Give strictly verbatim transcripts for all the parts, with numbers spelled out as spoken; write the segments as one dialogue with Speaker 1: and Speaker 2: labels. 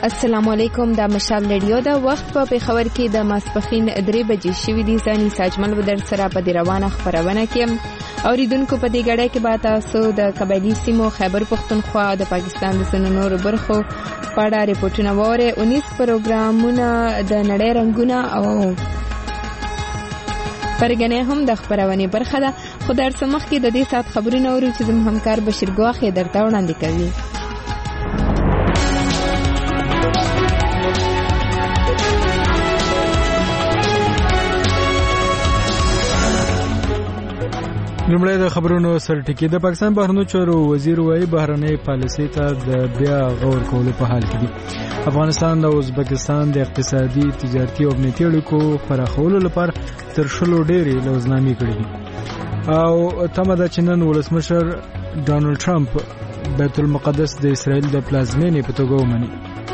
Speaker 1: السلام علیکم. د مشال رادیو د وخت په پیښور کې د ماسپخین درې بجې شوې دي. ځاني ساجمل بدر سره په دې روانه خبرونه کې اوریدونکو په دې غړې کې به تاسو د قبایلی سیمو خیبر پختونخوا او د پاکستان د ځینو نورو برخو په اړه ریپورتونه وره. انیس پروګرامونه د نړۍ رنگونه او پرګنې هم د خبرونه برخه ده. خو در سمخ کې د دې سات خبرونه اورو چې زموږ همکار بشیر ګواخې درته وړاندې کوي.
Speaker 2: لومړی د خبرونو سرټکی. د پاکستان بهرنیو چارو وزیر وايي بهرنۍ پالیسي ته د بیا غور کولو په حال کې دي. افغانستان او ازبکستان د اقتصادي، تجارتي او امنیتي اړیکو پراخولو لپاره تر شلو ډېرې لوزنامې کړې دي او تمه ده چې نن ولسمشر ډانلډ ټرمپ بیت المقدس د اسرائیل د پلازمینې په توګه ومني.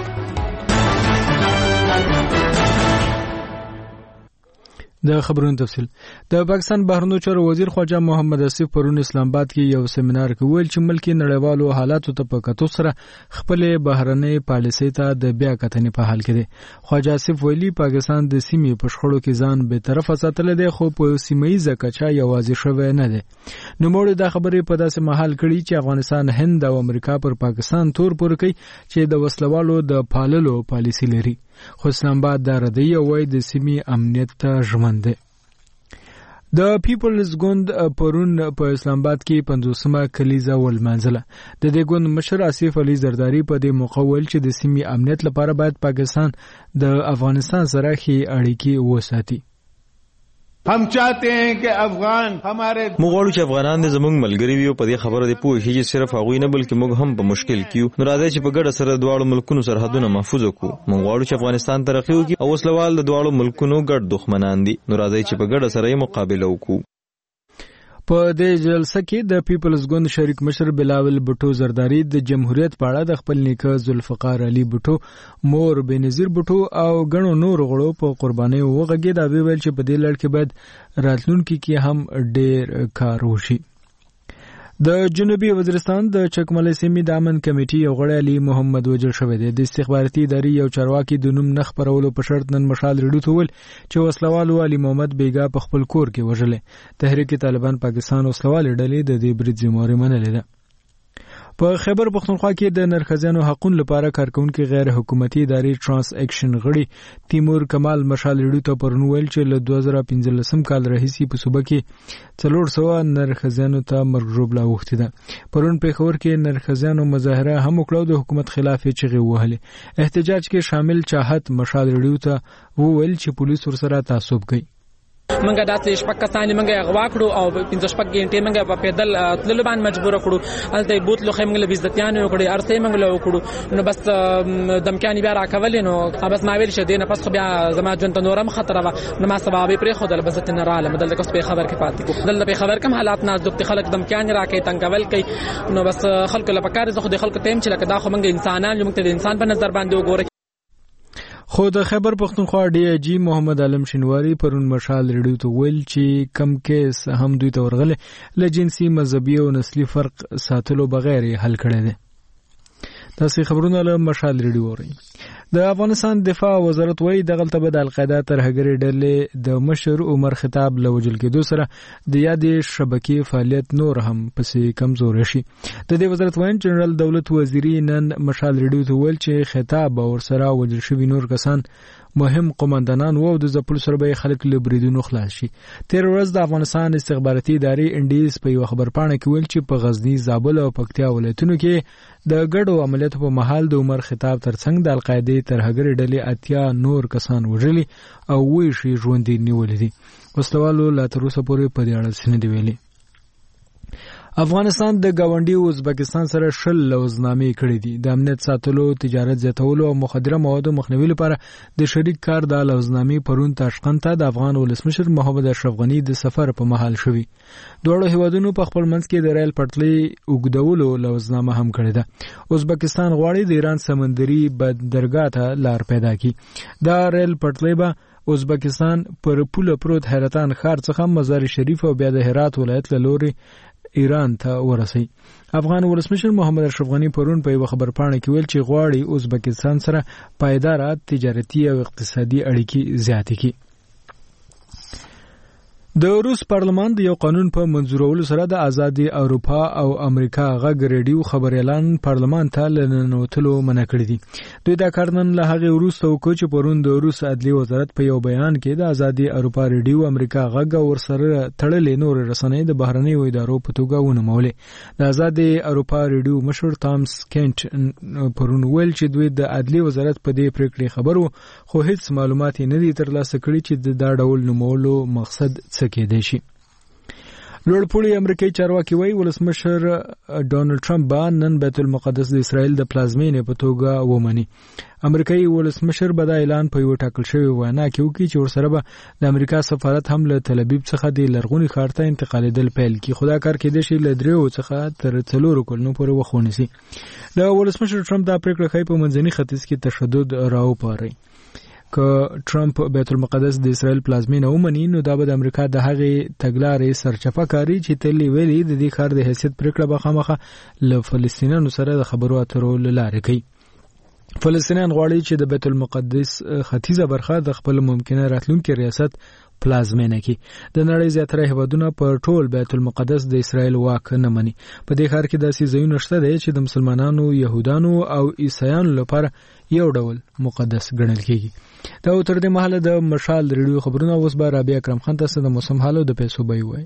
Speaker 2: د خبرونو تفصیل. د پاکستان بهرنیو چارو وزیر خواجه محمد اسف پرون اسلام آباد کې یو سیمینار کې ویل چې ملکی نړیوالو حالاتو ته په کتو سره خپل بهرنۍ پالیسي ته د بیا کتنې په حال کې دی. خواجه اسف ویلي پاکستان د سیمې په شخړو کې ځان به طرفه ساتل دی خو په سیمایي کچا یوازې شوی نه دی. نو موږ د خبرې په داسې محل کړي چې افغانستان، هند او امریکا پر پاکستان تور پور کوي چې د وسلوالو د پاللو پالیسي لري. خو اسلام آباد د ردی او د سیمې امنیت ته ژمن دی. د پیپلز ګوند پرون په اسلام آباد کې پنځوسمه کلیزه ولمانځله. د دې ګوند مشر آصف علي زرداری په دې موقع ویل چې د سیمې امنیت لپاره باید پاکستان د افغانستان سره ښې اړیکې وساتي.
Speaker 3: हम चाहते हैं कि अफगान हमारे
Speaker 4: موږ غواړو چې افغانان د زموږ ملګري وي او په دې خبره دې پوه شي چې صرف هغوی نه بلکې موږ هم په مشکل کې یو. نو راځي چې په ګډه سره دواړو ملکونو سرحدونه محفوظ کړو. موږ غواړو چې افغانستان ترقي وکړي او وسلوال د دواړو ملکونو ګډ دښمنان دي. نو راځي چې په ګډه سره یې مقابله وکړو. په دې جلسه کې د پیپلز ګوند شریک مشر بلاول بټو زرداری د جمهوریت په اړه د خپل نیکه ذوالفقار علي بټو، مور بنظیر بټو او ګڼو نور غړو په قربانۍ وغږېد. دا ویل چې په دې لړ کې باید راتلونکي کې هم ډېر کار وشي. د جنوبي وزیرستان د چکملې سیمې د امن کمیټې یو غړی علي محمد وجل شوی دی. د استخباراتي ادارې یو چارواکي د نوم نه خپرولو په شرط نن مشال ریډیو ته ویل چې وسلوالو علي محمد بیګا په خپل کور کې وژلې. تحریک طالبان پاکستان وسلوالې ډلې د دې برید ذمہواري منلې ده. په خیبر پختونخوا کې د نرخزانو حقوقو لپاره کارکونکو غیر حکومتي ادارې ترانس اکشن غړي تیمور کمال مشال ریډیو ته پرون ویل چې له دوه زره پنځلسم کال راهیسې په صوبه کې څلور سوه نرخزانو ته مرګ ژوبله اوښتې ده. پرون پیښور کې نرخزانو مظاهره هم وکړه د حکومت خلاف یې چغې ووهلې. احتجاج کې شامل چاهت مشال ریډیو ته وویل چې پولیس ورسره تعصب کوي.
Speaker 5: منګه داسې شپږ کسان منګه غوا کړو او پنځه شپږ غنټې منګه په پیدل تللو باندې مجبور کړو. الته بوتلو خې منګه بیزتیان وکړي، ارسې منګه وکړو. نو بس دمکانی بیا راکولې. نو بس ما ویل شه دینه پس خو بیا زما جون ته نورم خطر و. نو ما سبب پرې خو دل بس تن رااله بدل کس په خبر کې پاتې کو. دل په خبر کم حالات نازک خلک دمکانی راکې تنګول کوي. نو بس خلک له پکار زه خو د خلکو ټیم چې لکه دا خو منګه انسانان موږ ته د انسان په نظر باندې وګورئ.
Speaker 2: خو د خیبر پختونخوا ډي آی جی محمد عالم شینواری پرون مشال ریډیو ته ویل چې کم کیس هم دوی ته ورغله له جنسي، مذهبي او نسلي فرق ساتلو بغیر حل کړی دی. تاسو خبرونه له مشال ریډیو اورئ. د افغانستان دفاع وزارت وایي دغلته به د القاعده ترهګرې ډلې د مشر عمر خطاب له وژل کېدو سره د یادې شبکې فعالیت نور هم پسې کمزور شي. د دې وزارت وایي جنرال دولت وزیری نن مشال ریډیو ته ویل چې خطاب او سره وژل شوي نور کسان مهم قومندانان وو د ځپلو سره به خلک له بریدونو خلاص شي. تیر ورځ د افغانستان استخباراتي ادارې انډیز په یو خبرپاڼه کې ویل چې په غزنی، زابل او پکتیا ولایتونو کې د ګډو عملیاتو په مهال د عمر خطاب ترڅنګ د القاعده ترهګرې ډلې اتیا نور کسان وژلي او ویې شي ژوندي نیولي دي. وسلوالو لا تر اوسه پورې په دې اړه څه نه دي ویلي. افغانستان د ګاونډي ازبکستان سره شل لوزنامې کړې دي. د امنیت ساتلو، تجارت زیاتولو او مخدره موادو مخنیوي لپاره د شریک کار د لوزنامې پرون تاشقند ته د افغان ولسمشر محمد اشرف غنی د سفر په مهال شوي. دواړو هیوادونو په خپل منځ کې د ریل پټلۍ اوږدولو لوزنامه هم کړې ده. ازبکستان غواړي د ایران سمندري بندرګاه ته لار پیدا کړي. دا ریل پټلۍ به ازبکستان پر پوله پروت حیرتان ښار څخه مزار شریف او بیا د هرات ولایت له لوري ایران ته ورسي. افغان ولسمشر محمد اشرف غنی پرون په یو خبرپاڼه کې ویل چې غواړي ازبکستان سره پایدار تجارتي او اقتصادي اړیکې زیاتې کړي. د روس پارلمان د یو قانون په منظورولو سره د آزادي اروپا او امریکا غږ ریډیو خبر اعلان پارلمان ته لننوتلو منع کړی دی. دوی دا کار نن له هغې وروسته وکړ چې پرون د روس عدلي وزارت په یو بیان کې د آزادي اروپا ریډیو امریکا غږ او ورسره تړلې نورې رسنۍ د بهرنیو ادارو په توګه ونومولې. د آزادي اروپا ریډیو مشر تامس کینټ پرون ویل چې دوی د عدلي وزارت په دې پریکړې خبرو خو هیڅ معلومات نه دي ترلاسه کړي چې دا ډول نومولو مقصد څه کېدای شي. لوړپوړي امریکایي چارواکي وایي ولسمشر ډونالډ ټرمپ به نن بیت المقدس د اسرائیل د پلازمینې په توګه ومني. امریکایي ولسمشر به دا اعلان په یو ټاکل شوی وینا کې وکړي چې ورسره به د امریکا سفارت هم له تل ابیب څخه د لرغوني ښار ته انتقالېدل پیل کړي. خو دا کار کېدای شي له دریو څخه تر څلورو کلونو پورې وخت ونیسي. د ولسمشر ټرمپ دا پریکړه ښایي په منځني ختیځ کې تشدد راوپاري. که ټرمپ بیت المقدس د اسرائیل پلازمینه ومني نو دا به د امریکا د هغې تګلارې سرچپه کاری چې تل ویلي د دې ښار د حیثیت پریکړه به خامخا له فلسطینیانو سره د خبرو اترو له لارې کوي. فلسطینیان غواړي چې د بیت المقدس ختیځه برخه د خپل ممکنه راتلونکي ریاست پلازمینه کې. د نړۍ زیاتره هیوادونه په ټول بیت المقدس د اسرائیل واک نه مني. په دې ښار کې داسې ځایونه شته دي چې د مسلمانانو، يهودانو او عیسایانو لپاره یو ډول مقدس ګڼل کېږي. دا تر دې مهاله د مشال ریډیو خبرونه اوس به رابعه اکرم خان تاسو د موسم حالو د پیسو بیه وایي.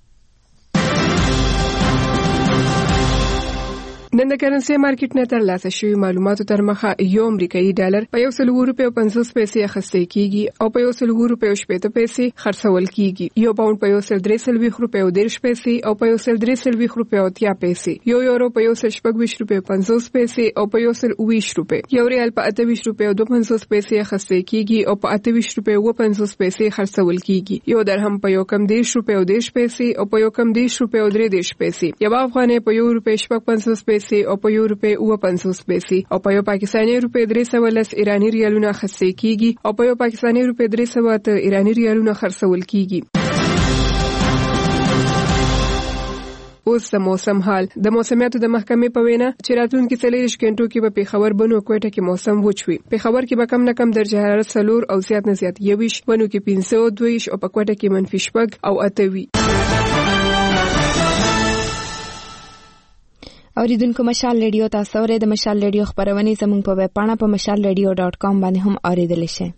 Speaker 6: نن د کرنسي مارکیټ نه ترلاسه شوی معلوماتو تر مخه یو امریکایي ډالر په یو سل روپیو پنځوس پیسې اخیستل کیږي او په یو سل روپیو شپږ پیسې خرڅول کیږي. یو پاوند په یو سل درې سل روپیو دیرش پیسې او په یو سل درې سل روپیو اتیا پیسې. یو یورو په یو سل شپږ روپیو پنځوس پیسې او په یو سل اوویش روپیو. یو ریال په اته ویش روپیو دوه پنځوس پیسې اخیستل کیږي او په اته ویش روپیو و پنځوس پیسې خرڅول کیږي. یو درهم په یو کم دیرش روپیو دیرش پیسې او په یو کم دیرش روپیو درې دیرش پیسې. یو افغانۍ په یو روپیو شپږ پنځوس پیسې او په یو روپۍ اوه پنځوس پیسې او په یو پاکستاني روپۍ درې سوه لس ایراني ریالونه اخیستل کیږي او په یو پاکستاني روپۍ درې سوه اته ایراني ریالونه خرڅول کیږي. اوس د موسم حال. د موسمیاتو د محکمې په وینا چې راتلونکي څلوېښت غنټو کې به پیښور بنو کوټه کې موسم وچ وي. پیښور کې به کم نه کم درجه حرارت څلور او زیات نه زیات یویش، بنو کې پنځه او دویش او په کوټه کې منفي شپږ او اته وي.
Speaker 1: اوریدونکو مشال ریډیو تاسو ورته د مشال ریډیو خبرونه زموږ په ویب پاڼه په مشال ریډیو ډاټ کام باندې هم اوریدل شي.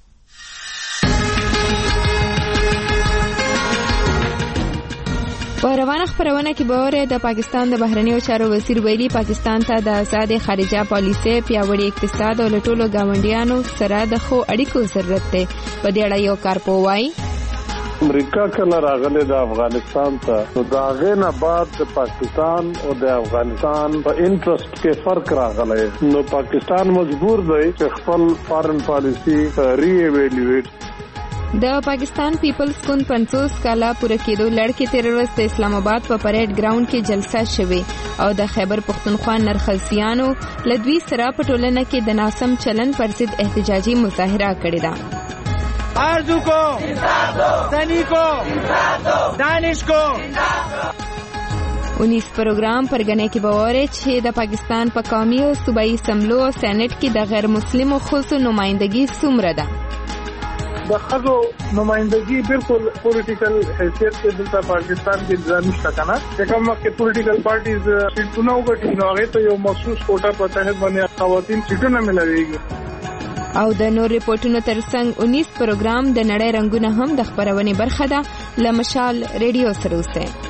Speaker 1: په روانه خبرونه کې به اورئ د پاکستان د بهرنیو چارو وزیر ویلي پاکستان ته د آزاد خارجه پالیسي پیاوړی اقتصاد او لټولو گاونډیانو سره د خو اړیکو ضرورت دی. په دې اړه یو کارپو وایي
Speaker 3: امریکا کله راغله د افغانستان ته نو دا غینه بعد د پاکستان او د افغانستان په انټرست کې فرق راغله نو پاکستان مجبور دی چې خپل فارن پالیسی ری ایوالویټ.
Speaker 1: د پاکستان پیپلز ګوند پنځوس کاله پوره کېدو لړ کې تیر ورځ د اسلام آباد په پریډ ګراوند کې جلسه شوې او د خیبر پختونخوا نرخزیانو له دوی سره په ټولنه کې د ناسم چلن پر ضد احتجاجي مظاهره کړې ده.
Speaker 7: آرزو کو انصاف دو، سنی کو انصاف دو، دانش کو
Speaker 1: انیس پروګرام پرګنې کې به وره چې د پاکستان په قومي او صوبایي اسمبلو او سېنات کې د غیر مسلمو خصوصو نمائندګي څومره ده.
Speaker 8: د خزو نمائندګي بالکل پولیټیکل حیثیت کې دلته پاکستان کې ځان نشته کنه چې کومه کې پولیټیکل پارټیز سیټونه وګټي نو هغه ته یو مخصوص کوټه په تحت باندې خواتین سیټونه ملويږي.
Speaker 1: او د نور ریپورتونو ترڅنګ انیس پروګرام د نړۍ رنگونه هم د خبرونې برخه ده. لمشال ریډیو سره اوسئ.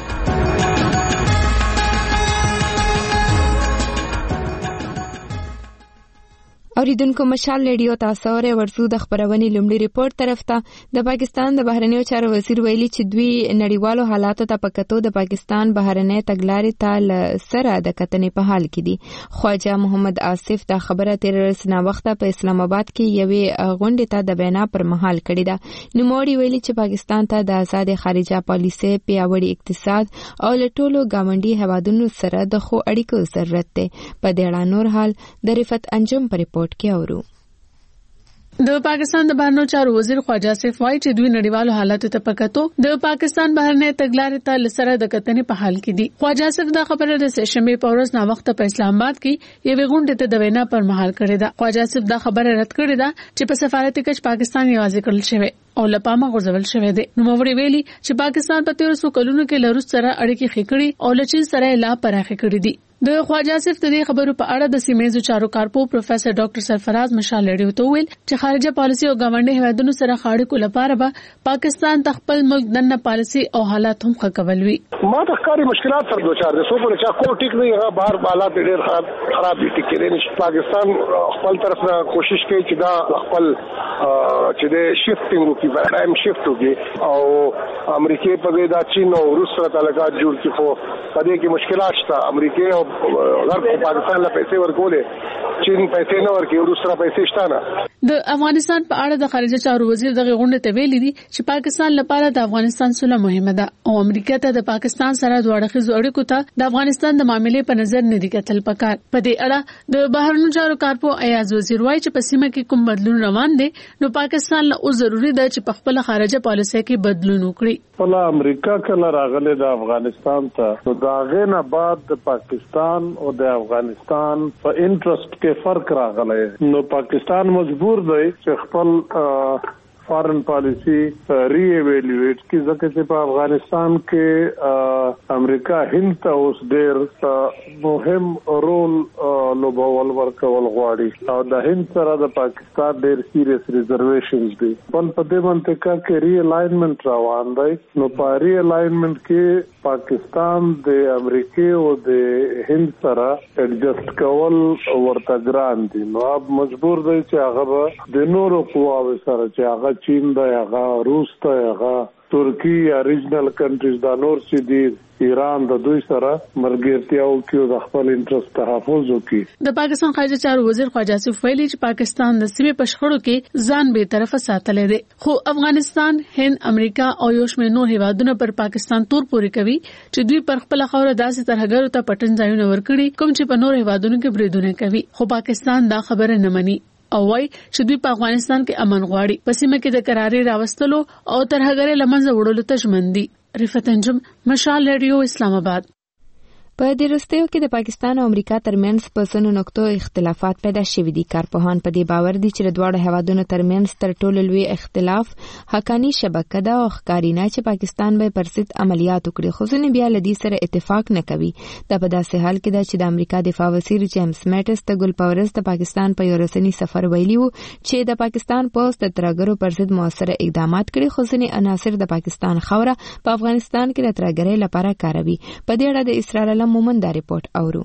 Speaker 1: اوریدونکو مشال ریډیو تاسو ورته ورسو د خبرونې لومړی ریپورت طرف ته د پاکستان د بهرنیو چارو وزیر ویلي چې دوی نړیوالو حالاتو ته پکتو د پاکستان بهرنۍ تګلارې ته سره د کتنې په حال کې دي. خواجه محمد آصف دا خبره تیر ورځ وخته په اسلام آباد کې یوې غونډې ته د بینا پر مهال کړې ده. نوموړي ویلي چې پاکستان ته د آزاد خارجه پالیسي پیاوړی اقتصاد او لټولو گاونډي هوادونو سره د خو اړیکو ضرورت دی. په دې اړه نور حال د رفت انجم پر ریپورت کې اورو.
Speaker 9: د پاکستان د بهرنیو چارو وزیر خواجه آصف وایي چې دوی نړیوالو حالاتو ته پکاتو د پاکستان بهرنۍ تګلارې ته لسره د کتنې په حال کې دي. خواجه آصف دا خبره د سشنبه په ورځ نا وخت په اسلام آباد کې یوه غونډه ته د وینا پر مهال کړې ده. خواجه آصف دا خبره رد کړې ده چې په سفارتي کچ پاکستان یوازې کړل شوی او لپامه غوځول شوی دی. نو موري ویلي چې پاکستان په تیر څو کلونو کې له روس سره اړیکې خېکړي او له چین سره لا پراخه کړې دي. د خواجه آصف د دې خبرو په اړه د سیمه‌ییزو چارو کارپو پروفیسور ډاکټر سرفراز مشال لړیو ته ویل چې خارجه پالیسي او ګاونډي هیوادونو سره خاړې کول لپاره به پاکستان تخپل ملک دنه پالیسي او حالات هم ښکول وي.
Speaker 10: ما د ښکاری مشکلات سره دوچار دي. څو په چا کو ټیک نه هغه بهر حالات ډېر خراب خراب دي کېدل نشي. پاکستان خپل طرف نه کوشش کوي چې دا خپل چې د شیفټینګ وکړي پاراډایم شیفټ وکړي او امریکای په دا چین او روس سره تعلقات جوړ کړي. خو په دې کې مشکلات شته. امریکای او غرب پاکستان له پیسې ورکولې چین پیسې نه ورکړي او روس سره پیسې شته نه.
Speaker 9: د افغانستان په اړه د خارجه چارو وزیر دغه غونډه ته ویلي دي چې پاکستان لپاره د افغانستان صلح مهمه ده او امریکا ته د پاکستان سره د اړیکو اړیکو ته د افغانستان د معاملې په نظر نه دي کتل پکار. په دې اړه د بهرنیو چارو کارپو ایاز وزیر وايي چې په سیمه کې کوم بدلون روان دي نو پاکستان له او ضروری ده چې په خپل خارجه پالیسي کې بدلون وکړي.
Speaker 3: ولا امریکا کله راغله د افغانستان ته نو دا غینه بعد د پاکستان او د افغانستان په انټرست کې فرق راغلی. نو پاکستان مجبور دی چې خپل فارن پالیسی ری ایویلویټ کی ځکه چې په افغانستان کې امریکا هند ته اوس ډېر مهم رول لوبول ورکول غواړي او د هند سره د پاکستان ډېر سیریس ریزرویشنز دي. بل په دې منطقه کې ری الاینمنت روان دی. نو په ری الاینمنت کې پاکستان د امریکا او د هند سره ایڈجسټ کول ورته ګران دي. نو اب مجبور دی چې هغه د نورو قواو سره چې هغه چین دا هغه روس ته هغه ترکی یا ریجنل کنټریز دا نور چې دي ایران د دوی سره مرګرتیاو کې د خپل انټرست تحفظ وکړي.
Speaker 9: د پاکستان خارجه چارو وزیر خواجه آصف ویلي چې پاکستان د سیمې په شخړو کې ځان به طرفه ساتلی دی خو افغانستان هند امریکا او یو شمېر نور هیوادونه پر پاکستان تور پورې کوي چې دوی پر خپل خاوره داسې ترهګرو ته پټن ځایونه ورکړي کوم چې په نور هیوادونو کې بریدونه کوي. خو پاکستان دا خبره نه مني او وايي چې دوی په افغانستان کې امن غواړي. په سیمه کې د قرارې راوستلو او ترهګرۍ لمنځه وړلو ته ژمن دي. رفعت انجم مشال ریډیو اسلام آباد.
Speaker 1: په دې وروستیو کې د پاکستان او امریکا ترمنځ په ځینو نقطو اختلافات پیدا شوي دي. کارپوهان په دې باور دي چې د دواړو هیوادونو ترمنځ تر ټولو لوی اختلاف حقاني شبکه ده او ښکاري نه چې پاکستان به پر ضد عملیات وکړي خو ځینې بیا له دې سره اتفاق نه کوي. دا په داسې حال کې ده چې د امریکا دفاع وزیر جیمز میټس د ګل په ورځ د پاکستان په یو رسني سفر ویلي و چې د پاکستان پوځ د ترهګرو پر ضد موثره اقدامات کړي خو ځینې عناصر د پاکستان خاوره په افغانستان کې د ترهګرۍ لپاره کاروي. په دې اړه د اسرائیل مومن دا ریپورت اورو.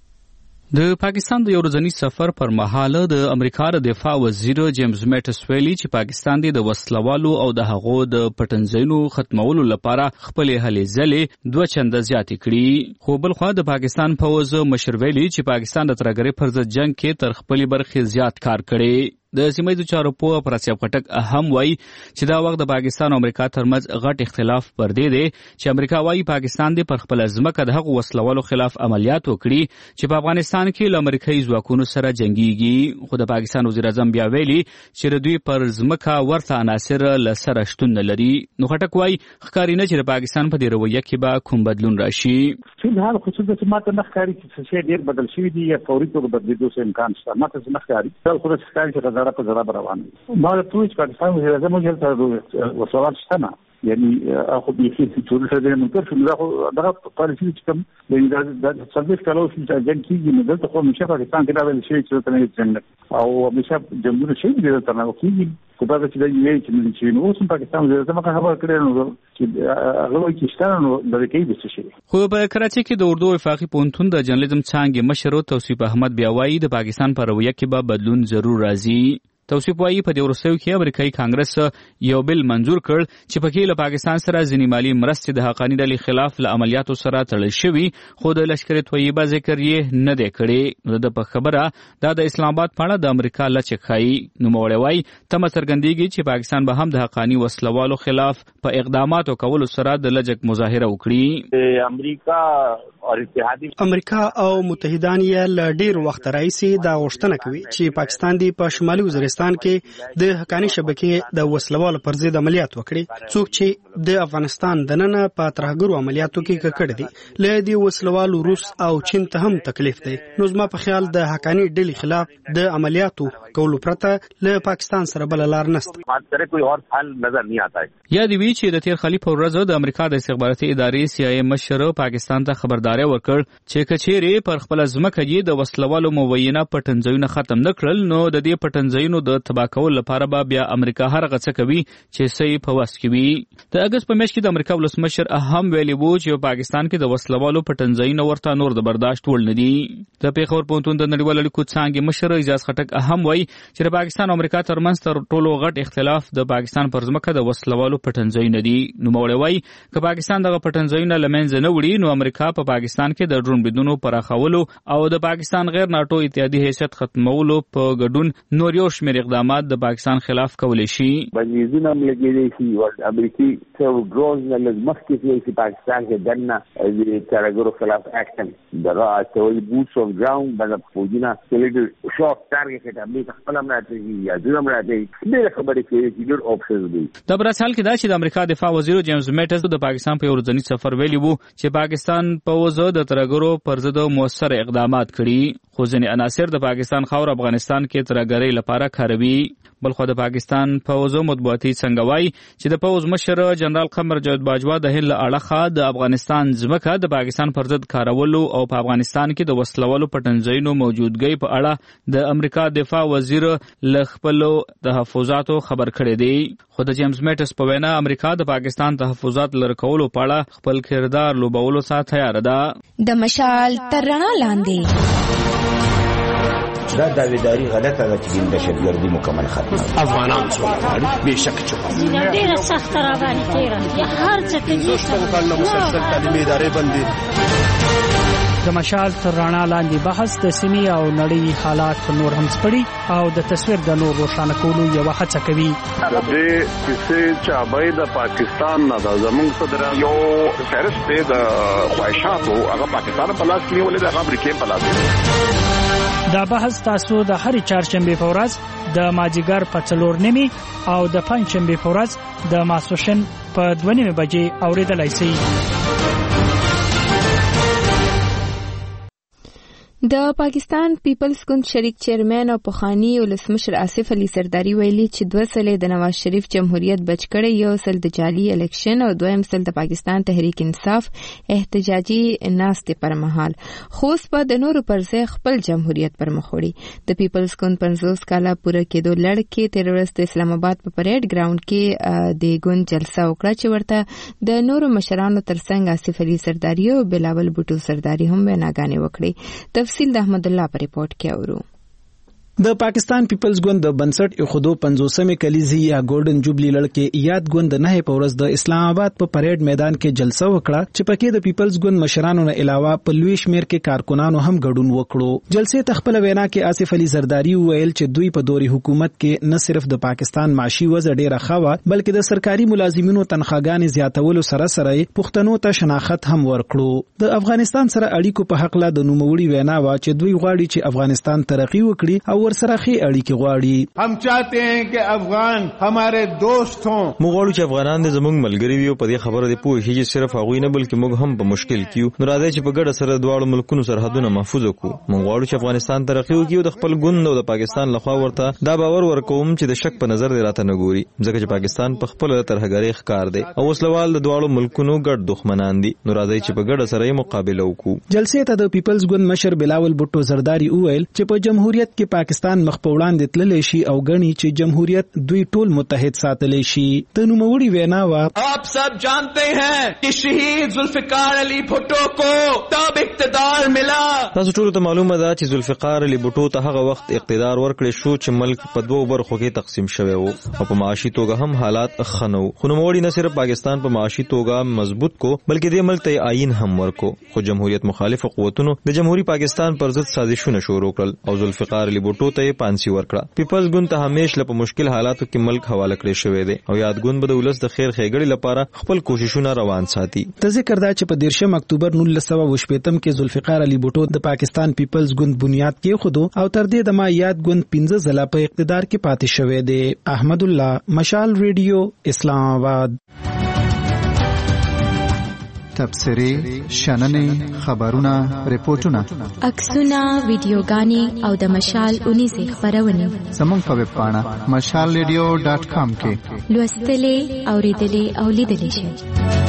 Speaker 11: د پاکستان د یو ورځني سفر پر مهال د امریکا د دفاع وزیر جیمز میټس ویلي چې پاکستان د وسلوالو او د هغو د پټنځایونو ختمولو لپاره خپل هلې ځلې دوه چنده زیاتې کړي. خو بل خوا د پاکستان پوځ مشر ویلي چې پاکستان د ترهګرۍ پر ضد جنگ کې تر خپلې برخې زیات کار کړي. د سیمه‌ییزو چارو په پرسیاب خټک اهم وایي چې دا وخت د پاکستان او امریکا ترمنځ غټ اختلاف پر دی دی چې امریکا وایي پاکستان د پر خپل ځمکه د هغو وسلوالو خلاف عملیات وکړي چې په افغانستان کې له امریکایي ځواکونو سره جنګيږي. خو د پاکستان وزیر اعظم بیا ویلي چې د دوی پر ځمکه ورته عناصر له سره شتون نه لري. نو خټک وایي ښکاري نه چې د پاکستان په دې رویه کې به کوم بدلون راشي.
Speaker 12: فلحال خصوصا ماته نه ښکاري چې څه ډېر بدل شوي دي یا فوري توګه بدلېدو څه امکان شته. ماته نه ښکاري خو د ښکاري چې زړه په زړه روان دي. ما ته وایي چې پاکستان وزیر اعظم ویل ته وسوال شته نه یعنی اخو بيخي چې ټول څه دې نو تر څو دغه پالیسي چې کوم د سرویس کالو چې جنګ کیږي نو دلته خو مشه پاکستان کې دا ویل شي چې ته نه څنګه او مشه جمهور شي دې ته نه کیږي خو دا چې دا یې چې نو اوس پاکستان وزیر اعظم خبر کړی نو چې هغه کې شته نو د کې د څه شي. خو
Speaker 11: په کراچي کې د اردو وفاقي پونتون د جرنالیزم څانګې مشر توصیف احمد بیا وایي د پاکستان پر رویه کې به بدلون ضرور راځي. توصیف وایي په دې وروستیو کې امریکایي کانګرس یو بل منظور کړ چې پکې له پاکستان سره ځینې مالي مرستې د حقاني ډلې خلاف له عملیاتو سره تړل شوي خو د لشکر طیبه ذکر یې نه دی کړی. نو د په خبره دا د اسلام آباد په اړه د امریکا لچک ښایي. نوموړی وایي تمه څرګندېږي چې پاکستان به هم د حقاني وسلوالو خلاف په اقداماتو کولو سره د لجک مظاهره وکړي.
Speaker 12: امریکا
Speaker 13: और اتحادی
Speaker 14: امریکا او متحدان یې ل ډیر وخت راځي دا غوښتنه کوي چې پاکستان دی په شمالي وزیرستان کې د حقانی شبکې د وسلوال پر ضد عملیات وکړي، څوک چې د افغانستان دننه په ترهګرو عملیاتو کې ککړ دي له دې وسلوال روس او چین ته هم تکلیف دی. نو زما په خیال د حقانی ډلې خلاف د عملیاتو کولو پرته له پاکستان سره بل لار نشته.
Speaker 13: ماته کوئی اور حل نظر نه آتا ہے.
Speaker 11: یا دی وی چې د تیر خلیف ورځ د امریکا د استخباراتي ادارې سی آی مشر پاکستان ته خبرداري ورکړ چې کچېری پر خپل ځمکه یې د وسلوالو موینه پټنځایونه ختم نکړل، نو د دې پټنځایونو د تباہ کولو لپاره به بیا امریکا هر غڅ کوي چې سې په واس کوي. د اگست په میاشت کې د امریکا ولسمشر اهم ویلي وو چې پاکستان کې د وسلوالو پټنځایونه ورته نور د برداشت وړ نه دي. د پیښور پونتون د نړیوالو اړیکو څانګې مشر اجاز خټک اهم وایي چې د پاکستان او امریکا ترمنځ تر ټولو غټ اختلاف د پاکستان پر ځمکه د وسلوالو پټنځایونه دي. نو موړی وایي چې پاکستان دغه پټنځایونه لمنځه نه وړي نو امریکا په پا پاکستان کې د ډرون بریدونو پراخولو او د پاکستان غیر ناتو اتحادیې حیثیت ختمولو په ګډون نور یو شمېر اقدامات د پاکستان خلاف کولی شي.
Speaker 13: بندیزونه هم لګېدلی شي او امریکي څو ډرونز نه لږ مخکې تللی چې پاکستان کې دننه د ترهګرو خلاف اکشن دغه اچولي بوټس آف ګراوند باندې فوجونه چې لږ شارټ ټارګېټ کړي امریکا خپله هم راځي یا دوی هم راځي ډېرې خبرې کوي چې ډېر اوپشنز دي.
Speaker 11: د براسال کې دا چې د امریکا دفاع وزیر جیمز میټس د پاکستان په ورځني سفر ویلي وو چې پاکستان پوځ د ترهګرو پر ضد موثر اقدامات کړي، خو ځینې عناصر د پاکستان خاور افغانستان کې ترهګرۍ لپاره کاروي. بلخو د پاکستان پوځ مطبوعاتي څنګه وایي چې د پوځ مشر جنرال قمر جاوید باجوا د هند له اړخه د افغانستان ځمکه د پاکستان پر ضد کارولو او په افغانستان کې د وسلوالو پټنځایونو موجودګۍ په اړه د امریکا دفاع وزیر له خپلو تحفظاتو خبر کړی دی. خو د جیمز میټس په وینا امریکا د پاکستان تحفظات لرې کولو په اړه خپل کردار لوبولو سره تیار ده.
Speaker 1: د مشال تر رڼا لاندې
Speaker 15: دا داویداری غلطه ده چې د دهشتګردي مکمل ختمه
Speaker 16: افغانان څو غواړي بهشکه چې
Speaker 17: ډیره سخت را باندې تیره یا هر څه کې
Speaker 16: څو کال مسلسل تعلیمي ادارې باندې
Speaker 18: د مشال تر رڼا لاندې بحث د سیمې او نړۍ حالات نور هم سپړي او د تصویر د نور روښانه کولو یو هڅه کوي.
Speaker 3: د دې کیسې چابای د پاکستان نه د زمونږ صدر
Speaker 10: یو فهرست دی د خواهشاتو هغه پاکستان په لاس کې نیولې د امریکا په لاس کې.
Speaker 18: دا بحث تاسو د هر چهارشنبه په ورځ د ماجیګر په څلور نیمي او د پنځشنبه په ورځ د ماسوشن په دوه نیمه بجې اوریدلای شئ.
Speaker 1: د پاکستان پیپلز ګوند شریک چیرمن او پخوانی ولسمشر آصف علي سرداري ویلي چې دوه سلې د نواز شریف جمهوریت بچ کړي، یو سل د جعلي الیکشن او دویم سل د پاکستان تحریک انصاف احتجاجي ناستې پر مهال خو په د نورو پر ځای خپل جمهوریت پر مخ وړي. د پیپلز ګوند پنځوس کاله پوره کېدو لړ کې تیر ورځ د اسلام آباد په پریډ ګراوند کې د ګوند جلسه وکړه چې ورته د نورو مشرانو ترڅنګ آصف علي سرداري او بلاول بوټو سرداري هم ویناګانې وکړي. تفصیل د احمد الله په ریپورت کې اورو.
Speaker 19: د پاکستان پیپلز ګوند د بنسټ ایخودو پنځوسمه کلیزي یا ګولډن جوبلی لړ کې یاد ګوند نه په ورځ د اسلام آباد په پریډ میدان کې جلسه وکړه چې پکې د پیپلز ګوند مشرانو نه علاوه په لوی شمیر کې کارکونانو هم ګډون وکړو. جلسې ته خپل وینا کې آصف علي زرداری ویل چې دوی په دوري حکومت کې نه صرف د پاکستان معاشي وضع ډیره ښه و بلکې د سرکاري ملازمینو تنخواګانې زیاتولو سره سره پښتنو ته شناخت هم ورکړو. د افغانستان سره اړیکو په حق لا د نوموړي وینا وا چې دوی غواړي چې افغانستان ترقی وکړي او ورسره خې اړیکې غواړي.
Speaker 7: हम चाहते हैं कि अफगान हमारे दोस्त हों.
Speaker 4: موږ غواړو چې افغانان د زموږ ملګري وي او په دې خبره دې پوه شي چې صرف هغوی نه بلکې موږ هم په مشکل کې یو. نو راځي چې په ګډه سره دواړو ملکونو سرحدونه محفوظ کړو. موږ غواړو چې افغانستان ترقی وکړي او د خپل ګوند او د پاکستان لخوا ورته دا باور ورکوم چې د شک په نظر دې راته نه ګوري ځکه چې پاکستان په خپل ترهګرۍ ښکار دی او وسلوال د دواړو ملکونو ګډ دښمنان دي. نو راځي چې په ګډه سره یې مقابله وکړو.
Speaker 19: جلسې ته د پیپلز ګوند مشر بلاول بوټو زرداری وویل چې په جمهوریت کې پاکستان مخ په وړاندې تللی شي او غني چې جمهوریت دوی ټول متحد ساتلی شي. د نوموړي وینا وا
Speaker 20: आप सब जानते हैं कि शहीद जुल्फिकार अली भुट्टो को तब इقتدار मिला.
Speaker 4: تاسو ټول ته معلومه ده چې ذوالفقار علي بوټو ته هغه وخت اقتدار ورکړی شو چې ملک په دوو برخو کې تقسیم شوی و او په معاشي توګه هم حالات ښه نه وو. خو نوموړي نه صرف پاکستان په معاشي توګه مضبوط کو بلکې دې ملک ته آئین هم ورکو. خو جمهوریت مخالف قوتونو د جمهوریت پاکستان پر ضد سازشونه شروع کړل او ذوالفقار علي بوټو بوټو ته پانسی ورکړه. پیپلز ګوند ته همیش له په مشکل حالاتو کې ملک حواله کړی شوی دی او یادګوند به د ولس د خیر ښېګړې لپاره خپل کوششونه روان ساتي.
Speaker 19: د ذکر دا چې په دیرشم اکتوبر نولس سوه اووه شپېتم کې ذوالفقار علي بوټو د پاکستان پیپلز ګوند بنیاد کېښودو او تر دې دمه یادګوند پنځه ځله په اقتدار کې پاتې شوی دی. احمد الله، مشال ریډیو، اسلام آباد.
Speaker 21: تبصرې، شننې، خبرونه، ریپورتونه،
Speaker 22: عکسونه، ویډیوګانې او د مشال اونیزې خپرونې
Speaker 21: زموږ په ویب پاڼه مشال ریډیو ډاټ کام کې
Speaker 22: لوستلې، اورېدلې او لیدلې شئ.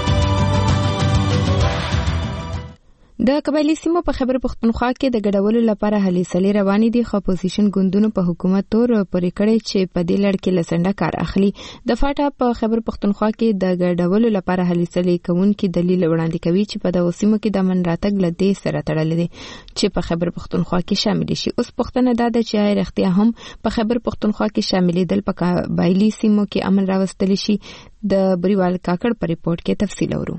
Speaker 1: د قبایلی سیمو په خیبر پختونخوا کې د ګډولو لپاره هلې ځلې روانې دي، خو اپوزیشن ګوندونو په حکومت تور پورې کړی چې په دې لړ کې له څنډه کار اخلي. د فاټا په خیبر پختونخوا کې د ګډولو لپاره هلې ځلې کوونکي دلیل وړاندې کوي چې په دغو سیمو کې د امن راتګ له دې سره تړلی دی چې په خیبر پختونخوا کې شامل شي. اوس پوښتنه دا ده چې آیا رښتیا هم په خیبر پختونخوا کې شاملېدل په قبایلی سیمو کې امن راوستلی شي؟ د بریوال کاکړ په ریپورت کې تفصیل اورو.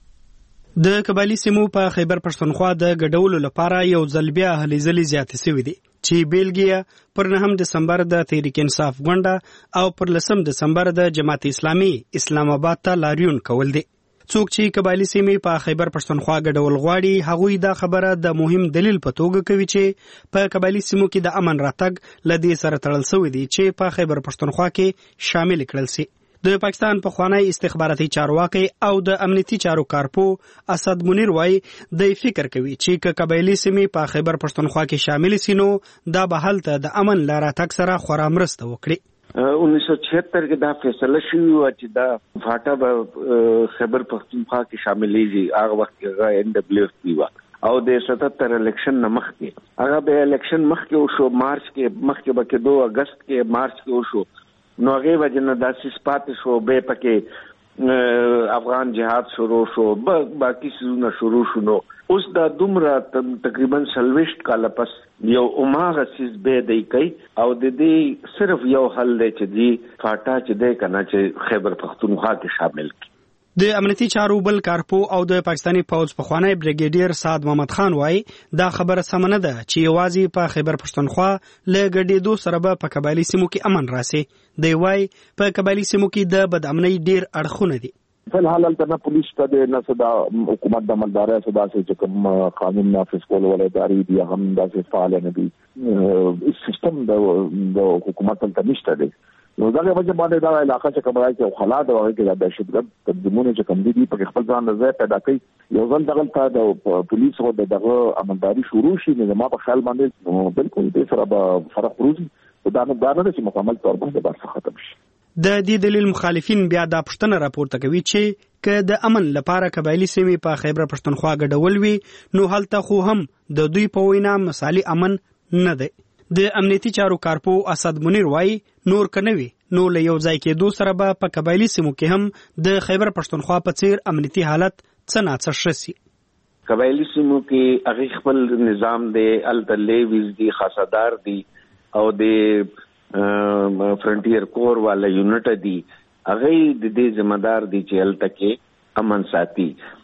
Speaker 14: د قبایلی سیمو په خیبر پښتونخوا د ګډولو لپاره یو ځل بیا هلې ځلې زیاتې شوې دي چې بیلګې پر نهم دسمبر د تحریک انصاف غونډه او پر لسم دسمبر د جماعت اسلامي اسلام آباد ته لاریون کول دي. څوک چې قبایلی سیمې په خیبر پښتونخوا ګډول غواړي هغوی دا خبره د مهم دلیل په توګه کوي چې په قبایلی سیمو کې د امن راتګ له دې سره تړل شوی دی چې په خیبر پښتونخوا کې شامل کړل شي. د پاکستان پخوانی استخباراتي چارواکي او د امنیتي چارو کارپو اسد منیر وای د فکر کوي چې ک قبایلی سیمې په خیبر پښتونخوا کې شامل سينو دا به حالت د امن لاره تک سره خورا مرسته وکړي.
Speaker 23: उन्नीस सौ छिहत्तर کې دا فیصله شوی و چې دا فاټا به خیبر پښتونخوا کې شاملېږي. هغه وخت کې ان دبليو اف پی و او د ستتر الیکشن مخ کې هغه به الیکشن مخ کې وشو، مارچ کې مخ کې به کې دو اگست کې مارچ کې وشو. نو هغه وجنه داسې سپات شو به پکې افغان جهاد شروع شو، باقی سيزونه شروع شو. نو اوس دا دومره تقریبا سلويشت کاله پس یو اوماغه سیز به دی کوي او د دې صرف یو حل دی چې دی فاټا چې دی کنه چې خیبر پختونخوا کې شامل کی.
Speaker 14: د امنیتي چارو بل کارپو او د پاکستانی پوز پخوانی بریګیډیر سعد محمد خان وای دا خبره سم نه ده چې یوازې په خیبر پښتونخوا له ګډېدو سره به په قبایلی سیمو کې امن راسي. دی وای په قبایلی سیمو کې د بدامنۍ ډیر اړخونه دي.
Speaker 24: فلحال البته پولیس ته د نسدا حکومت د عملدارۍ صدا چې کوم قانون نافذ کول ولې داري دي هم د فعال نه دي. سیستم د حکومت ته نشته دی. نو دا وجه باندې دا علاقہ چې کومه کې خلاد او کې د دهشتګرد تنظیمونو چې کوم دي په خپل ځان ځای پیدا کوي. یو ځل دغه د پولیس او دغه عملداري شروع شي نو ما په خیال باندې بالکل د سره به فرق روزي دا نه دا نه چې مکمل تور باندې بار ختم شي.
Speaker 14: د دې دلیل مخالفین بیا د پښتنه راپورته کوي چې ک د امن لپاره قبایلی سیمې په خیبر پښتونخوا ګډول وي نو هلته خو هم د دوی په وینا مثالي امن نه دی. د امنیتي چارو کارپو اسد منیر وای نور کنوي نو له یو ځای کې دو سره به په قبایلی سیمو کې هم د خیبر پښتونخوا په څیر امنیتي حالت څه ناڅه شي.
Speaker 23: قبایلی سیمو کې هغه خپل نظام دی، التلیویز دی، خاصدار دی او د فرنټیر کور والا یونټ دی. هغه د دې ذمہ دار دی چې الته کې امن ساتي.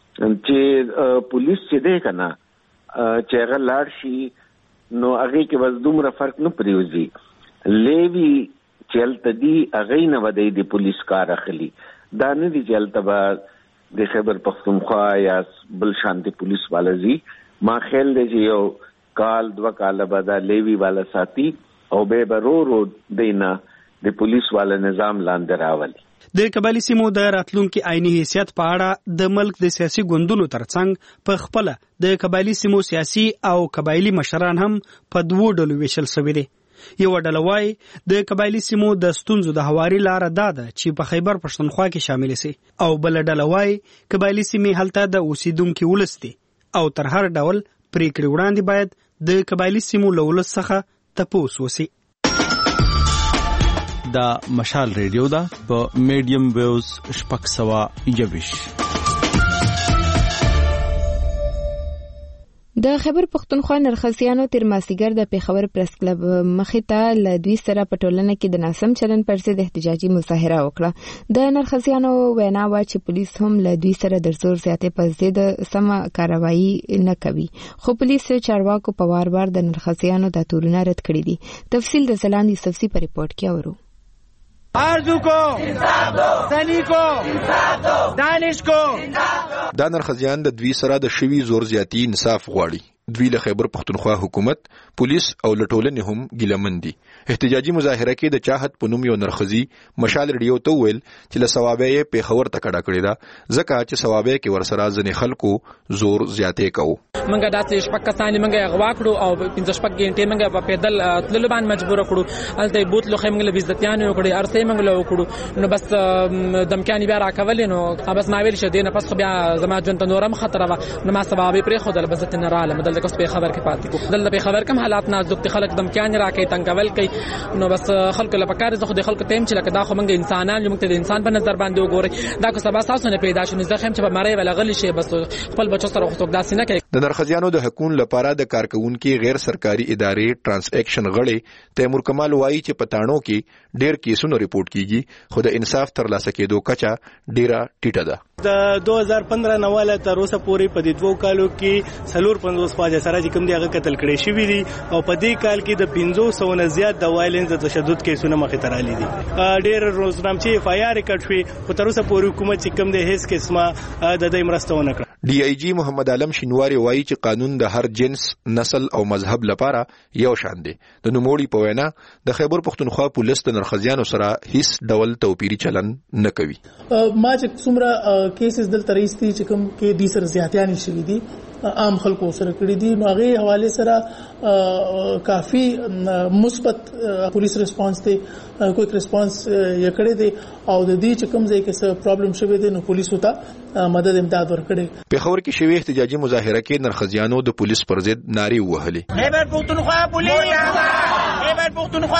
Speaker 23: چې پولیس چې دی کنه چې هغه لاړ شي نو هغه کې بس دومره فرق نه پریوزي. لیوی چلته دی هغه نه ودی د پولیس کار اخلي. دا نه دی چلته با د خیبر پختونخوا یا بل شانتي پولیس والا زی. ما خیال دی چې یو کال دو کال بعد لیوی والا ساتي او به برورو دینا د پولیس والا نظام لاندې راولي.
Speaker 14: د قبایلی سیمو د راتلونکو عیني حیثیت په اړه د ملک د سیاسي ګوندونو ترڅنګ په خپل د قبایلی سیمو سیاسي او قبایلی مشران هم په دوو ډلو ویشل شوي دي. یو ډله وای د قبایلی سیمو د ستونزو د هواري لار داده چې په خیبر پښتونخوا کې شامل شي او بل ډله وای قبایلی سیمې هلته د اوسیدونکو ولستي او تر هر ډول پریکړې وړاندې باید د قبایلی سیمو له ولس څخه تپوس وسی.
Speaker 11: دا مشال ریډیو دا په میډیم ویوز شپږ سوه یوویشت.
Speaker 1: د خیبر پښتونخوا نرخسیانو تر ماسیګر د پیښور پریس کلب مخې ته له دوی سره په ټولنه کې د ناسم چلن پر ضد احتجاجي مظاهره وکړه. د نرخسیانو وینا وا چې پولیس هم له دوی سره د زور زیاتې په ضد سم کاروایی نه کوي، خو پولیس چارواکو په وار وار د نرخسیانو د تورونه رد کړی دي. تفصیل د زلاند یوسفزي په ریپورت کې اورو.
Speaker 7: آرزو کو انصاف دو، سنی کو انصاف دو، دانش کو انصاف دو.
Speaker 2: دا نرخزیان د دوی سره د شوی زور زیاتی انصاف غواړي. دوی له خیبر پښتونخوا حکومت، پولیس او لټولنې هم ګیلمن دي. احتجاجي مظاهره کې د چاحت په نوم یو نرخزي مشال ریډیو ته ویل چې له ثوابه یې پیښور ته کډه کړې ده، ځکه چې ثوابه کې ورسره ځنې خلکو زور زیاتې کوو.
Speaker 5: منګه داسې شپږ کسان منګه غوا کړو او پنځه شپږ غنټې منګه په پیدل تللو باندې مجبور کړو. الته بوتلو خیم منګه عزتيان وکړي، ارسه منګه وکړو، نو بس دمکانی بیا راکول، نو بس ما ویل شه دینه پس خو بیا زما جون ته نورم خطر و، نو ما سبب پرې خو دل بس نه رااله مدل کوس په خبر کې پاتې کو. دل په خبر کم حالات نازک دي، خلک دمکانی راکې تنګول کوي، نو بس خلک له پکار زه خو د خلکو تیم چې لکه دا خو منګه انسانان یو مکته د انسان په نظر باندې وګوري، دا کو سبا تاسو نه پیدا شونه زه خم چې په مړی ولا غلی شي، بس خپل بچو سره خو داسې نه کوي.
Speaker 2: د نرخزیانو د حکومت لپاره د کارکونکو غیر سرکاري ادارې ټرانس اکشن غړي تیمور کمال وایي چې پټانو کې ډېر کیسونه ریپورت کیږي، خو د انصاف ترلاسه کېدو کچا ډیره ټیټه ده.
Speaker 6: د دوه هزار پندرہ نواله تر اوسه پورې په دې دوه کالو کې څلور پنځوس خواجه سره چې کوم دی هغه قتل کړي شوی دي، او په دې کال کې د پنځوس سو نه زیات د وایلنس د تشدد کیسونه مخې ته راغلي دي. ډېر روزنامچې اف آی آر ریکارډ شوی، خو تر اوسه پورې حکومت چې کوم دی هیڅ قسمه د دې مرسته ونه کړه.
Speaker 2: ډي آی جی محمد عالم شینواری وایي چې قانون د هر جنس، نسل او مذهب لپاره یو شان دی. د نوموړي په وینا د خیبر پښتونخوا پولیس د نرخزیانو سره هیڅ ډول توپیری چلن نه کوي.
Speaker 8: ما چې څومره کیسز دلته راځي چې کوم کې د سر زیاتیانی شوي دي، عام خلکو سره کړی دي، نو هغه حواله سره کافی مثبت پولیس ریسپانس دی، کوئک ریسپانس یې کړی دی، او د دې چې کوم ځای کې څه پرابلم شوی دی نو پولیسو ته مدد امداد ورکړي.
Speaker 2: پیښور کې شوی احتجاجي مظاهره کې نرخزیانو د پولیس پر ضد نارې وهلې.
Speaker 7: خیبر پښتونخوا پولیس، خیبر پښتونخوا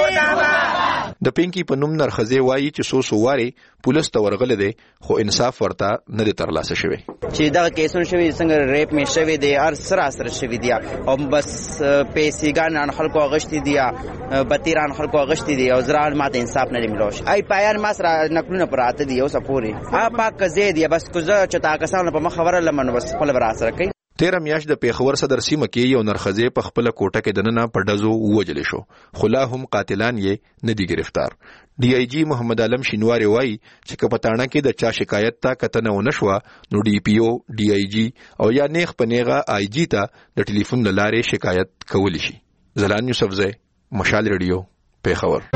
Speaker 7: پولیس.
Speaker 2: د پینکی په نوم نرخزی وایي چې سو سواري پولیس ته ورغله دي، خو انصاف ورته نه دی ترلاسه شوی.
Speaker 25: چې دا کیسونه شوی څنګه ریپ می شوی دی، ار سره سره شوی دی، او بس پیسې ګان خلکو غشتي دي، بتیران خلکو غشتي دي، او زران ماته انصاف نه ملوش. ای پایان ما سره نقلونه پراته دي او سپوري ا پاک زید یا بس کوزه چې تا کسانو په مخ خبره لمن بس خپل برا سره کوي.
Speaker 2: تیرہ میاشت د پیښور صدر سیمه کې یو نرخزی په خپل کوټه کې دننه په ډزو وجل شو، خلا هم قاتلان یې نه دي گرفتار. ډي آی جی محمد عالم شینواری وایي چې کپټانه کې د چا شکایت تا کتنه ونشوه نو ډي پی او، ډي آی جی او یا نیغ پنیغه آی جی ته د ټلیفون لارې شکایت کولی شي. زلان یوسفزی، مشال ریډیو، پیښور.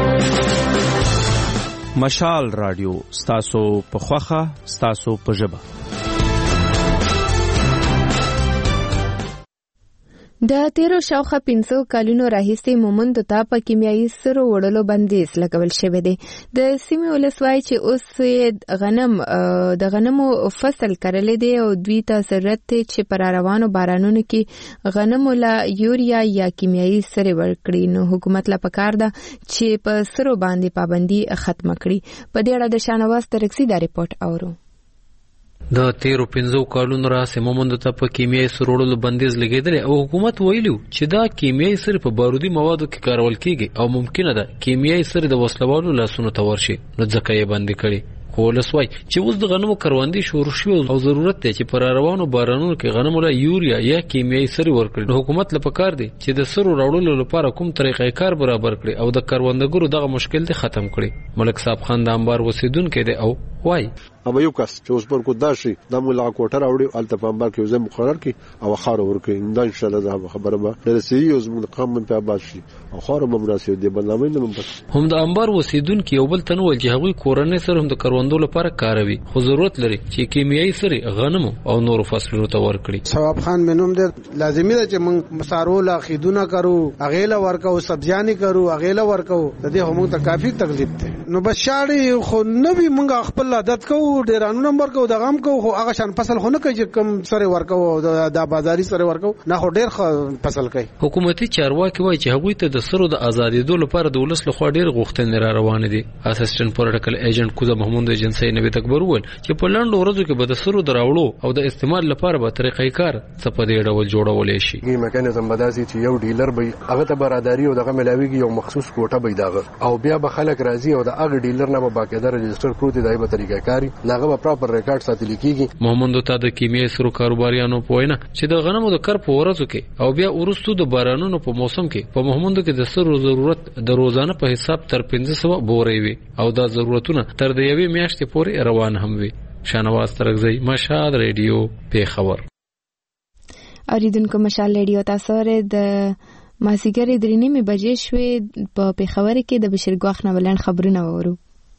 Speaker 11: مشال رادیو ستاسو په خوخه، ستاسو په ژبه.
Speaker 1: د تیرو شاوخه پنځو کلونو راهیسې مومند ته په کیمیاوي سرو وړلو بندیز لګول شوی دی. د سیمې ولس وایي چې اوس غنم د غنمو فصل کرلی دی او دوی ته ضرورت دی چې پر روانو بارانونو کې غنمو له یوریا یا کیمیاوي سرې ورکړي، نو حکومت لا پکار ده چې په سرو باندې پابندي ختمه کړي. په دې اړه د شانواز ترکسی دا ریپورت اورو.
Speaker 26: د تیرو پنځو کلونو راهیسې مومند ته په کیمیاوي سرو وړلو بندیز لګېدلی او حکومت ویلو چې دا کیمیاوي سرې په بارودي موادو کې کارول کیږي او ممکنه ده کیمیاوي سرې د وسلوالو لاسونو ته ورشي، نو ځکه یې بندي کړي. خو ولس وایي چې اوس د غنمو کروندې شروع شوي او ضرورت دی چې پر روانو بارانونو کې غنمو له یوریا یا کیمیاوي سرې ورکړي. نو حکومت له پکار دی چې د سرو راوړلو لپاره کوم طریقې کار برابر کړي او د کروندګرو دغه مشکل دی ختم کړي. ملک صاحب خان د انبار اوسیدونکی دی او وایي
Speaker 27: اما یو کس چې اوس پر کو داشي د مولا کوټه راوړي الته په انبار کې وزم مقرر کی او خار ورکړي، دا ان شاء الله دا خبره به درسي یو زموږ قام په آباد شي او خار به مناسب دی بلنامه نه ممکن.
Speaker 26: هم د انبار اوسیدونکي یو بل تنول چې هغوی کورنۍ سره هم د کروندو لپاره کاروي، خو ضرورت لري چې کیمیاوي سرې غنمو او نورو فصلونو ته ورکړي.
Speaker 28: ثواب خان منوم دې لازمي ده چې موږ مسارو لا خیدونه کرو، اغیله ورکو، سبزیانی کرو، اغیله ورکو، د دې هم ته کافي تکلیف ده. نو بس شاړي خو نو به موږ خپل عادت کوو ډیرانو نمبر کو د غم کو خو هغه شان فصل خو نه کوي چې کم سره ورکو د بازاري سره ورکو نه خو ډیر فصل کوي.
Speaker 26: حکومتي چارواکي وایي چې هغوی ته د سرو د آزادېدو لپاره د ولس لخوا ډیر غوښتنې را روانې دي. اسسټنټ پولیټیکل ایجنټ کوزه محمود ایجنسی نوی تکبر وویل چې په لنډو ورځو کې به د سرو د راوړو او د استعمال لپاره به طریقې کار څه په دې ډول جوړولې شي.
Speaker 3: میکانیزم بداسي چې یو ډیلر به هغه ته برادری او دغه ملاویږي یو مخصوص کوټه به داغه او بیا به خلک راځي او د هغه ډیلر نه به باقاعده رجستر پروت دی به طریقې کاری هغه به پراپر ریکارډ ساتل کیږي.
Speaker 26: محمد ته د کیمیاوي سرو کاروباریانو په وینا چې د غنمو د کر په ورځو کې او بیا ورستو د بارانونو په موسم کې په محمد کې د سرو ضرورت د روزانه په حساب تر پنځه سوه بورې وي او دا ضرورتونه تر د یوې میاشتې پورې روان هم وي. شانواز ترغزی مشال ریډیو پیښور.
Speaker 1: اوریدونکو مشال ریډیو تاسو لري د مازیګر درې نیمې بجې شوې په پیښور کې د بشیر ګواخ نه ولن خبرونه وورو.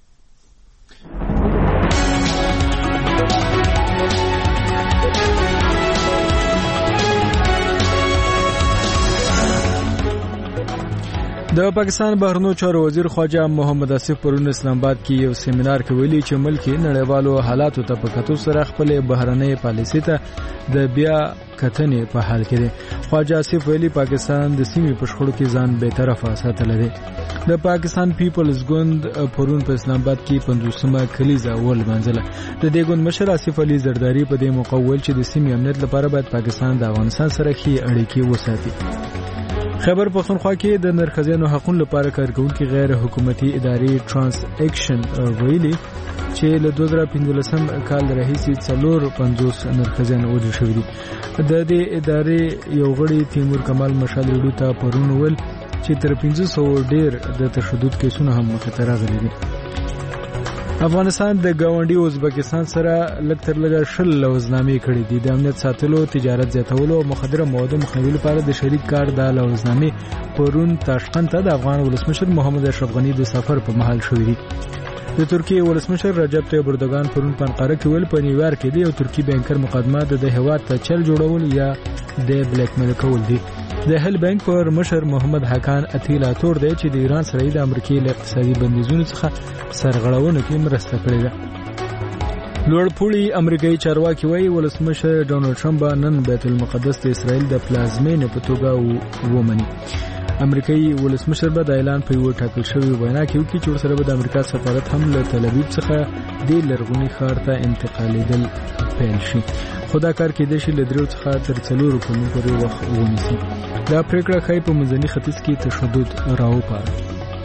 Speaker 9: د پاکستان بهرنیو چارو وزیر خواجه محمد اسف پرون اسلام آباد کې یو سیمینار کې ویلي چې ملک نړیوالو حالاتو ته په کتو سره خپل بهرنۍ پالیسي ته د بیا کتنې په حال کې دی. خواجه اسف ویلي پاکستان د سیمې په شخړو کې ځان به طرفه ساتلی دی. د پاکستان پیپلز ګوند پرون په اسلام آباد کې پنځوسمه کلیزه ولمانځله. د دې ګوند مشر اسف علي زرداری په دې موقع ویل چې د سیمې امنیت لپاره باید پاکستان د افغانستان سره ښې اړیکې وساتي. خیبر پختونخوا کې د نرخزینو حقوقو لپاره کارکونکو غیر حکومتي ادارې ترانس اکشن ویلي چې له دوه زره پنځلسم کال راهیسې څلور پنځوس نرخزین وژل شوي دي. د دې ادارې یو غړي تیمور کمال مشال ریډیو ته پرون ویل چې تر پنځه سوه ډیر د تشدد کیسونه هم مخې ته راغلي دي. افغانستان د ګاونډي ازبکستان سره لږ تر لږه شل لوزنامې کړې دي. د امنیت ساتلو، تجارت زیاتولو او مخدره موادو مخنیوي لپاره د شریک کار د لوزنامې پرون تاشقند ته د افغان ولسمشر محمد اشرف غنی د سفر په مهال شوې دي. د ترکیې ولسمشر رجب طیب اردوغان پرون په انقره کې ویل په نیویارک کې د یو ترکی بانکر مقدمه د هیواد ته چل جوړول یا د بلیک میل کول دي. د هل بانک پر مشر محمد حقان اتیلا تور دی چې د ایران سره د امریکای له اقتصادي بندیزونو څخه سرغړونه کې مرسته کړې ده. لوړپوړي امریکایي چارواکي وایي ولسمشر ډونالد ټرمپ نن بیت المقدس د اسرائیل د پلازمینې په توګه ومني. امریکایي ولسمشر به د اعلان په یو ټاکل شوی وینا کې وکړي چې ورسره به د امریکا سفارت هم له تل ابیب څخه د لرغوني ښار ته انتقالیدل پیل شي. خو دا کار کېدای شي له دریو څخه تر څلورو کلونو پورې وخت ونیسي. دا پریکړه ښایي په منځني ختیځ کې تشدد راوپاره.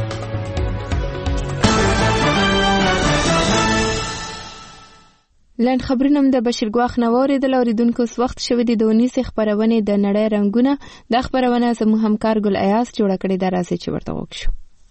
Speaker 1: لند خبرونه د بشیر ګواخ نه واوریدل. اوریدونکو اوس وخت شوی دی د ونیسې خبرونه د نړۍ رنگونه د خبرونه زموږ همکار ګل ایاس جوړ کړی دا راځي چې ورته وکړو.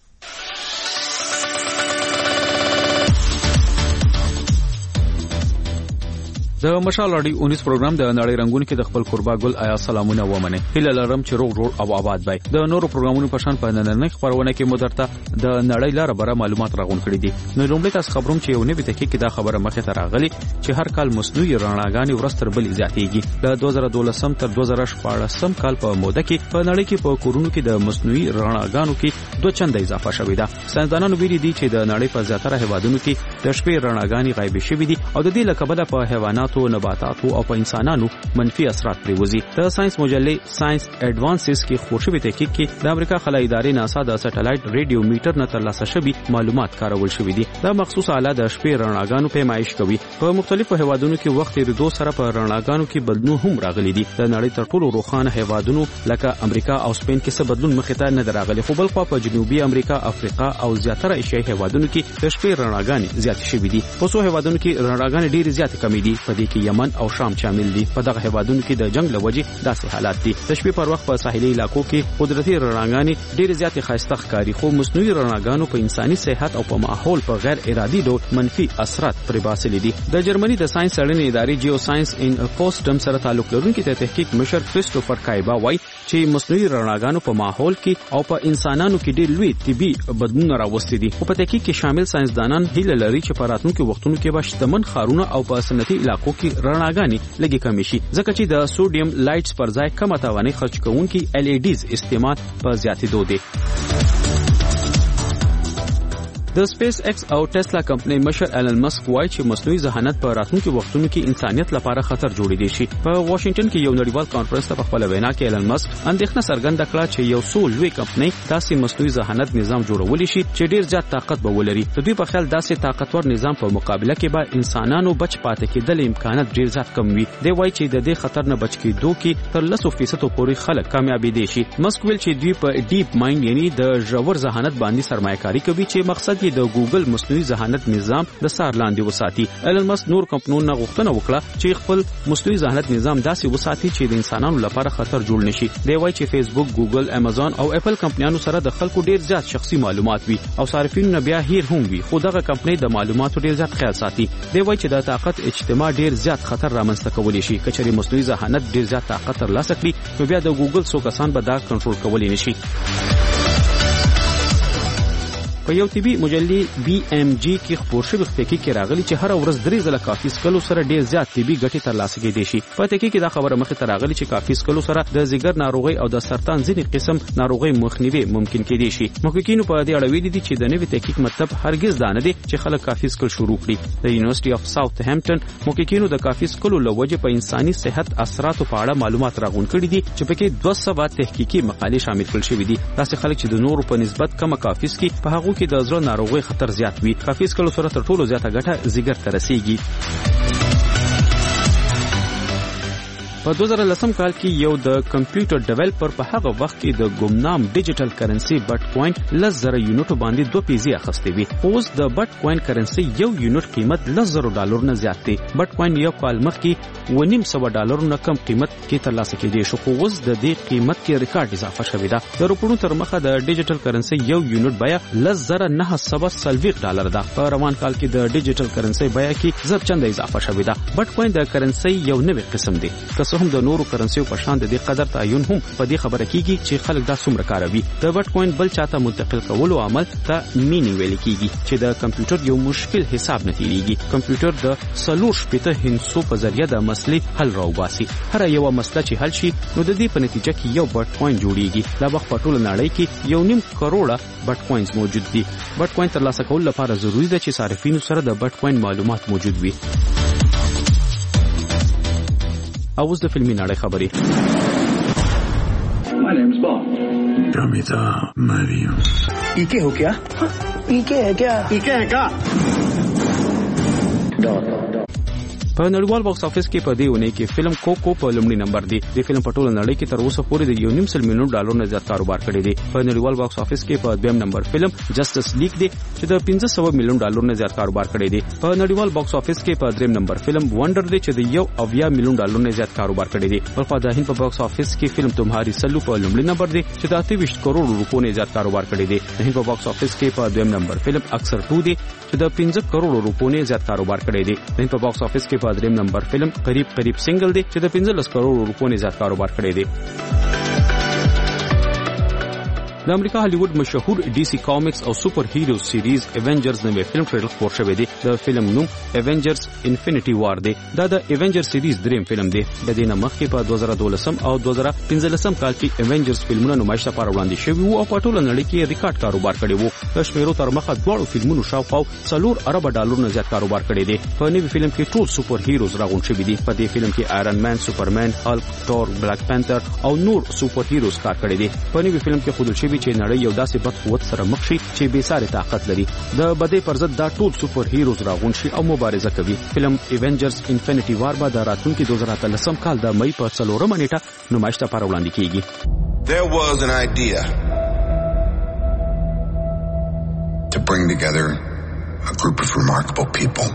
Speaker 11: د مشال اړي اونیس پروګرام د نړۍ رنگونو کې د خپل قربا ګل آیا سلامونه ومنه. هیله لرم چې روغ جوړ او آباد وي. د نورو پروګرامونو په شان په نننۍ خبرونه کې مدرته د نړۍ لاره بره معلومات راغون کړي دي. نو لومړی تاسو خبروم چې یو نوی تحقیق کې دا خبره مخه ته راغلي چې هر کال مصنوعي رڼاګانې ورستر بل زیاتېږي. د دوه زره دولسم تر دوه زره شپاړسم کال په موده کې په نړۍ کې په کورونو کې د مصنوعي رڼاګانو کې دوه چنده اضافه شوې ده. ساينسدانانو ویلي دي چې د نړۍ په زیاتره هیوادونو کې د شپې رڼاګانې غایب شوې دي او د دې لکه په حیوانات او نباتات او په انسانانو منفي اثرات پریوزي. د ساينس مجلې ساينس اډوانسز کې خوشبي تحقیق کې د امریکا خلای ادارې ناسا د سټلایټ ریډیو میټر نه ترلاسه شوی معلومات کارول شوی دي. دا مخصوص آله د شپې رڼاګانو پیمایش کوي. په مختلفو هیوادونو کې وخت ریدو سره په رڼاګانو کې بدلون هم راغلي دي. د نړۍ تر ټولو روښانه هیوادونو لکه امریکا او سپین کې څه بدلون مخې ته نه راغلي. خو بل خو په جنوبي امریکا، افریقا او زیاتره ایشیایي هیوادونو کې د شپې رڼاګانې زیات شوي دي. په څو هیوادونو کې رڼاګانې ډېرې زیاتې کمې دي. په دې کې یمن او شام شامل دي. په دغه هیوادونو کې د جنگ لوجې داسې حالات دي. د شپې پر وخت په ساحلي علاقو کې قدرتي رڼاګانې ډېرې زیاتې ښایسته ښکاري، خو مصنوعي رڼاګانو په انساني صحت او په ماحول په غیر ارادي ډول منفي اثرات پرې باسلي دي. د جرمني د ساينس څېړنې ادارې جیو ساينس ان پوسټم سره تعلق لرونکي د تحقیق مشر کریسټوفر کایبا وایي چې مصنوعي رڼاګانو په ماحول کې او په انسانانو کې ډېر لوی طبي بدلون راوستي دي. په تحقیق کې شامل ساينسدانان هیله لري چې په راتلونکي وختونو کې به شتمن ښارونه او په صنعتي علاقو کې رڼاګانې لږې کمې شي، ځکه چې د سوډیم لایټس پر ځای کمه توانایي خرج کوونکي ایل ای ډیز استعمال په زیاتېدو دی. د سپیس ایکس او ټسلا کمپنۍ مشر ایلن مسک وایي چې مصنوعي ذهانت په راتلونکي وختونو کې انسانیت لپاره خطر جوړېدای شي. په واشنگټن کې یو نړیوال کانفرنس ته په خپل وینا کې ایلن مسک اندېښنه څرګنده کړه چې یو څو لوی کمپنۍ داسې مصنوعي ذهانت نظام جوړولی شي چې ډیر زیات طاقت به ولري. د دوی په خیال داسې طاقتور نظام په مقابله کې به انسانانو بچ پاتې کېدل امکانات ډیر زیات کم وي. دی وایي چې د دې خطر نه بچ کېدو کې تر لسو فیصدو پورې خلک کامیابېدای شي. مسک ویل چې دوی په ډیپ مایند یعنی د ژور ذهانت باندې سرمایه‌کاري کوي چې مقصد یې د ګوګل مصنوعي ذهانت نظام د سار لاندې وساتي. ایلن مسک نور کمپنیونو غوښتنه وکړه چې خپل مصنوعي ذهانت نظام داسې وساتي چې د انسانانو لپاره خطر جوړ نشي. دی وایي چې فیسبوک، ګوګل، امازون او اپل کمپنیانو سره د خلکو ډیر زیات شخصي معلومات وي او صارفینو نه بیا هیر هم وي، خو دغه کمپنۍ د معلوماتو ډیر زیات خیال ساتي. دی وایي چې د طاقت اجتماع ډیر زیات خطر رامنځته کولی شي. کچېرې مصنوعي ذهانت ډیر زیات طاقت ترلاسه کړي نو بیا د ګوګل څو کسان به دا کنټرول کولی نشي. په یو طبي مجلې بي ام جي کې خبر شوی تحقیق کې راغلی چې هر ورځ درې ځله کافي سکلو سره ډیر زیات طبي ګټې ترلاسه کېدای شي. په تحقیق کې دا خبره مخې ته راغلی چې کافي سکلو سره د ځیګر ناروغي او د سرطان ځینې قسم ناروغي مخنیوي ممکن کېدای شي. محققینو په دې اړه ویلي دي چې د نوي تحقیق مطلب هرگز دا نه دی چې خلک کافي سکل شروع کړي. د یونیورسيټي اف ساوث هامپټن محققینو د کافي سکلو لوجه په انساني صحت اثراتو په اړه معلومات راغونډ کړي دي چې پکې دوه سوه تحقیقي مقالې شامل کړل شوې دي. داسې خلک چې د نورو په نسبت کم کافي سکي په هغه کې د زړه ناروغي خطر زیات وي. کافي سکلو سره تر ټولو زیاته ګټه ځیګر ته رسیږي. په دوه زره لسم کال کې یو د کمپیوټر ډیولپر په هغه وخت کې د ګمنام ډیجیټل کرنسي بټ کوین لس زره یونټو باندې دوه پیزې اخیستې وي. اوس د بټ کوین کرنسي یو یونټ قیمت لس زره ډالر نه زیات دی. بټ کوین یو کال مخکې و نیم سوه ډالر نه کم قیمت کې ترلاسه کېدی شو، خو اوس د دې قیمت کې ریکارډ اضافه شوې ده. د روپونو تر مخه د ډیجیټل کرنسي یو یونټ بیه لس زره نه سوه څلوېښت ډالر ده. په روان کال کې د ډیجیټل کرنسي بیه کې زر چنده اضافه شوې ده. بټ کوین د کرنسي یو نوی قسم دی. هم د نورو کرنسیو په شان د دې قدر تعین هم په دې خبره کیږي چې خلک دا څومره کاروي. د بټ کوین بل چاته منتقل کولو عمل ته مینینګ ویل کیږي چې د کمپیوټر یو مشکل حساب نه تیریږي. کمپیوټر د څلور شپېته هندسو په ذریعہ د مسلې حل راوباسي. هر یو مسله چې حل شي نو د دې په نتیجه کې یو بټ کوین جوړیږي. دا وخت په ټوله نړۍ کې یو نیم کروڑه بټ کوینز موجود دي. بټ کوین ترلاسه کول لپاره ضروری ده چې صارفینو سره د بټ کوین معلومات موجود وي. اوس د فلمي نړۍ خبرې.
Speaker 10: My name's Bond. Ramita Mariam. पीके हो क्या? पीके है क्या? पीके है क्या? Dot
Speaker 11: په نړیوال باکس افیس کې په دې ونه کې فلم کوکو په لومړي نمبر دی. د فلم په ټوله نړۍ کې تر اوسه پورې د یو نیم سل میلیون ډالر نه زیات کاروبار کړی دی. په نړیوال باکس افیس کې په دویم نمبر فلم جسټس لیګ دی چې د پنځه سوه میلیون ډالر نه زیات کاروبار کړی دی. په نړیوال باکس افیس کې په دریم نمبر فلم وندر دی چې د یو اویا میلیون ډالر نه زیات کاروبار کړی دی. په خوا د هند په باکس افیس کې فلم تمهاری سلو په لومړي نمبر دی چې د اته ویشت کروڑ روپو نه زیات کاروبار کړی دی. د هند په باکس افیس کې په دویم نمبر فلم اکثر ټو دی چې د پنځه کروڑ روپو نه زیات کاروبار کړی دی. د هند په باکس افیس کې په دریم نمبر فلم قریب قریب سنگل دی چې د پنځلس کروڑ روپو نه زیات کاروبار کړی دی. د امریکا هالیوډ مشهور ډي سي کامکس او سپر هیرو سیریز ایونجرز نوې فلم ټریلر خبر شوی دی. د فلم نوم ایونجرز انفینټي وار دی. دا د ایونجرز سیریز دریم فلم دی. د دې نه مخکې په دوه زره دولسم او دوه زره پنځلسم کال کې ایونجرز فلمونه نمایش لپاره وړاندې شوي وو او په ټوله نړۍ کې ریکارډ کاروبار کړی وو. د شمیرو تر مخه دواړو فلمونو شاوخوا څلور ارب ډالر نه زیات کاروبار کړی دی. په نوي فلم کې ټول سپر هیروز راغونډ شوي دي. په دې فلم کې آیرن مان، سوپرمن، هالک، ټور، بلیک پانتر او نور سپر هیروز کار کړی دي. په نوي فلم کې ښودل شوي چې نړۍ یو داسې بد قوت سره مخ شي چې بې ساري طاقت لري. د بدې پر ضد دا ټول سپر هیروز راغونډ شي او مبارزه کوي. فلم ایونجرز انفینټي وار به د راتلونکي دوه زره اتلسم کال د مئی په څلورمه نیټه نمایش لپاره وړاندې کیږي.
Speaker 12: There was an idea to bring together a group of remarkable people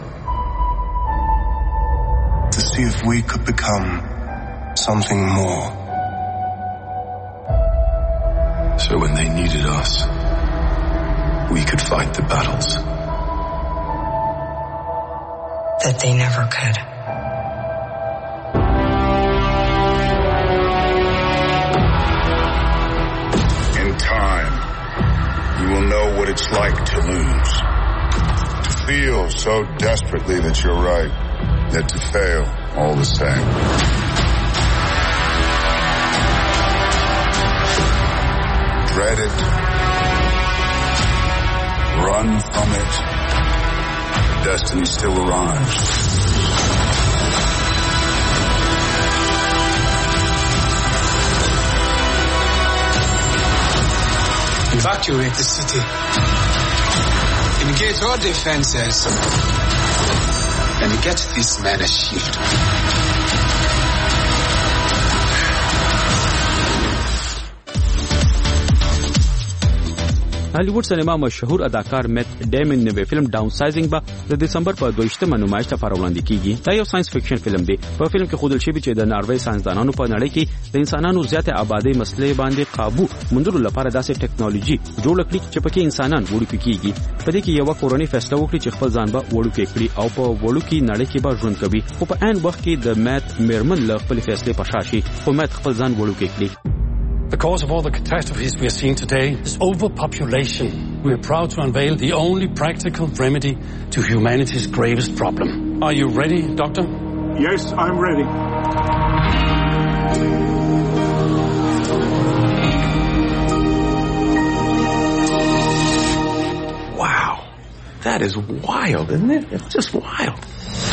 Speaker 12: to see if we could become something more. So when they needed us, we could fight the battles
Speaker 13: that they never could.
Speaker 12: In time, you will know what it's like to lose. To feel so desperately that you're right, yet to fail all the same. Dread it, Run from it. Destiny still arrives.
Speaker 4: Evacuate the city. Engage all defenses. And get this man a shield.
Speaker 11: هالیوډ سینما مشهور اداکار میت ډیمن نوې فلم ډاون سایزینګ به د دسمبر په دویشتمه نمایش لپاره وړاندې کیږي. دا یو ساينس فکشن فلم دی. په فلم کې ښودل شوی چې د ناروې ساينسدانانو په نړۍ کې د انسانانو زیاته آبادی مسلې باندې قابو موندلو لپاره داسې ټیکنالوژي جوړ کړي چې پکې انسانان وړوکی کیږي. په دې کې یو کورنۍ فیصله وکړي چې خپل ځان به وړوکی کړي او په وړوکی نړۍ کې به ژوند کوي. خو په عین وخت کې د میت میرمن له خپل فیصلې په شا شي خو میت خپل ځان وړوکی کړي.
Speaker 15: The cause of all the catastrophes we are seeing today is overpopulation. We are proud to unveil the only practical remedy to humanity's gravest problem. Are you ready, Doctor?
Speaker 12: Yes, I'm ready.
Speaker 16: Wow. That is wild, isn't it? It's just wild.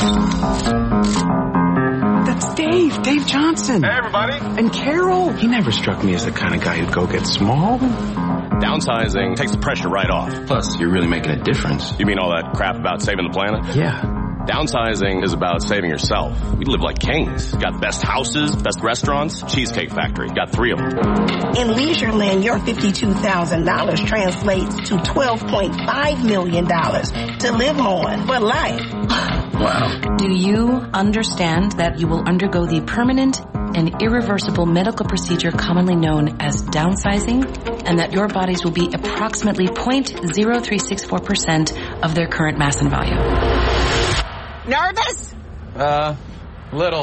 Speaker 16: That's Dave, Dave Johnson.
Speaker 17: Hey, everybody.
Speaker 16: And Carol. He never struck me as the kind of guy who'd go get small.
Speaker 17: Downsizing takes the pressure right off.
Speaker 16: Plus, you're really making a difference.
Speaker 17: You mean all that crap about saving the planet?
Speaker 16: Yeah.
Speaker 17: Downsizing is about saving yourself. We live like kings. Got the best houses, best restaurants, Cheesecake Factory. Got three of them.
Speaker 18: In Leisureland, your fifty-two thousand dollars translates to twelve point five million dollars to live on for life.
Speaker 16: Wow.
Speaker 19: Do you understand that you will undergo the permanent and irreversible medical procedure commonly known as downsizing, and that your bodies will be approximately zero point zero three six four percent of their current mass and volume?
Speaker 18: Nervous?
Speaker 16: Uh, little.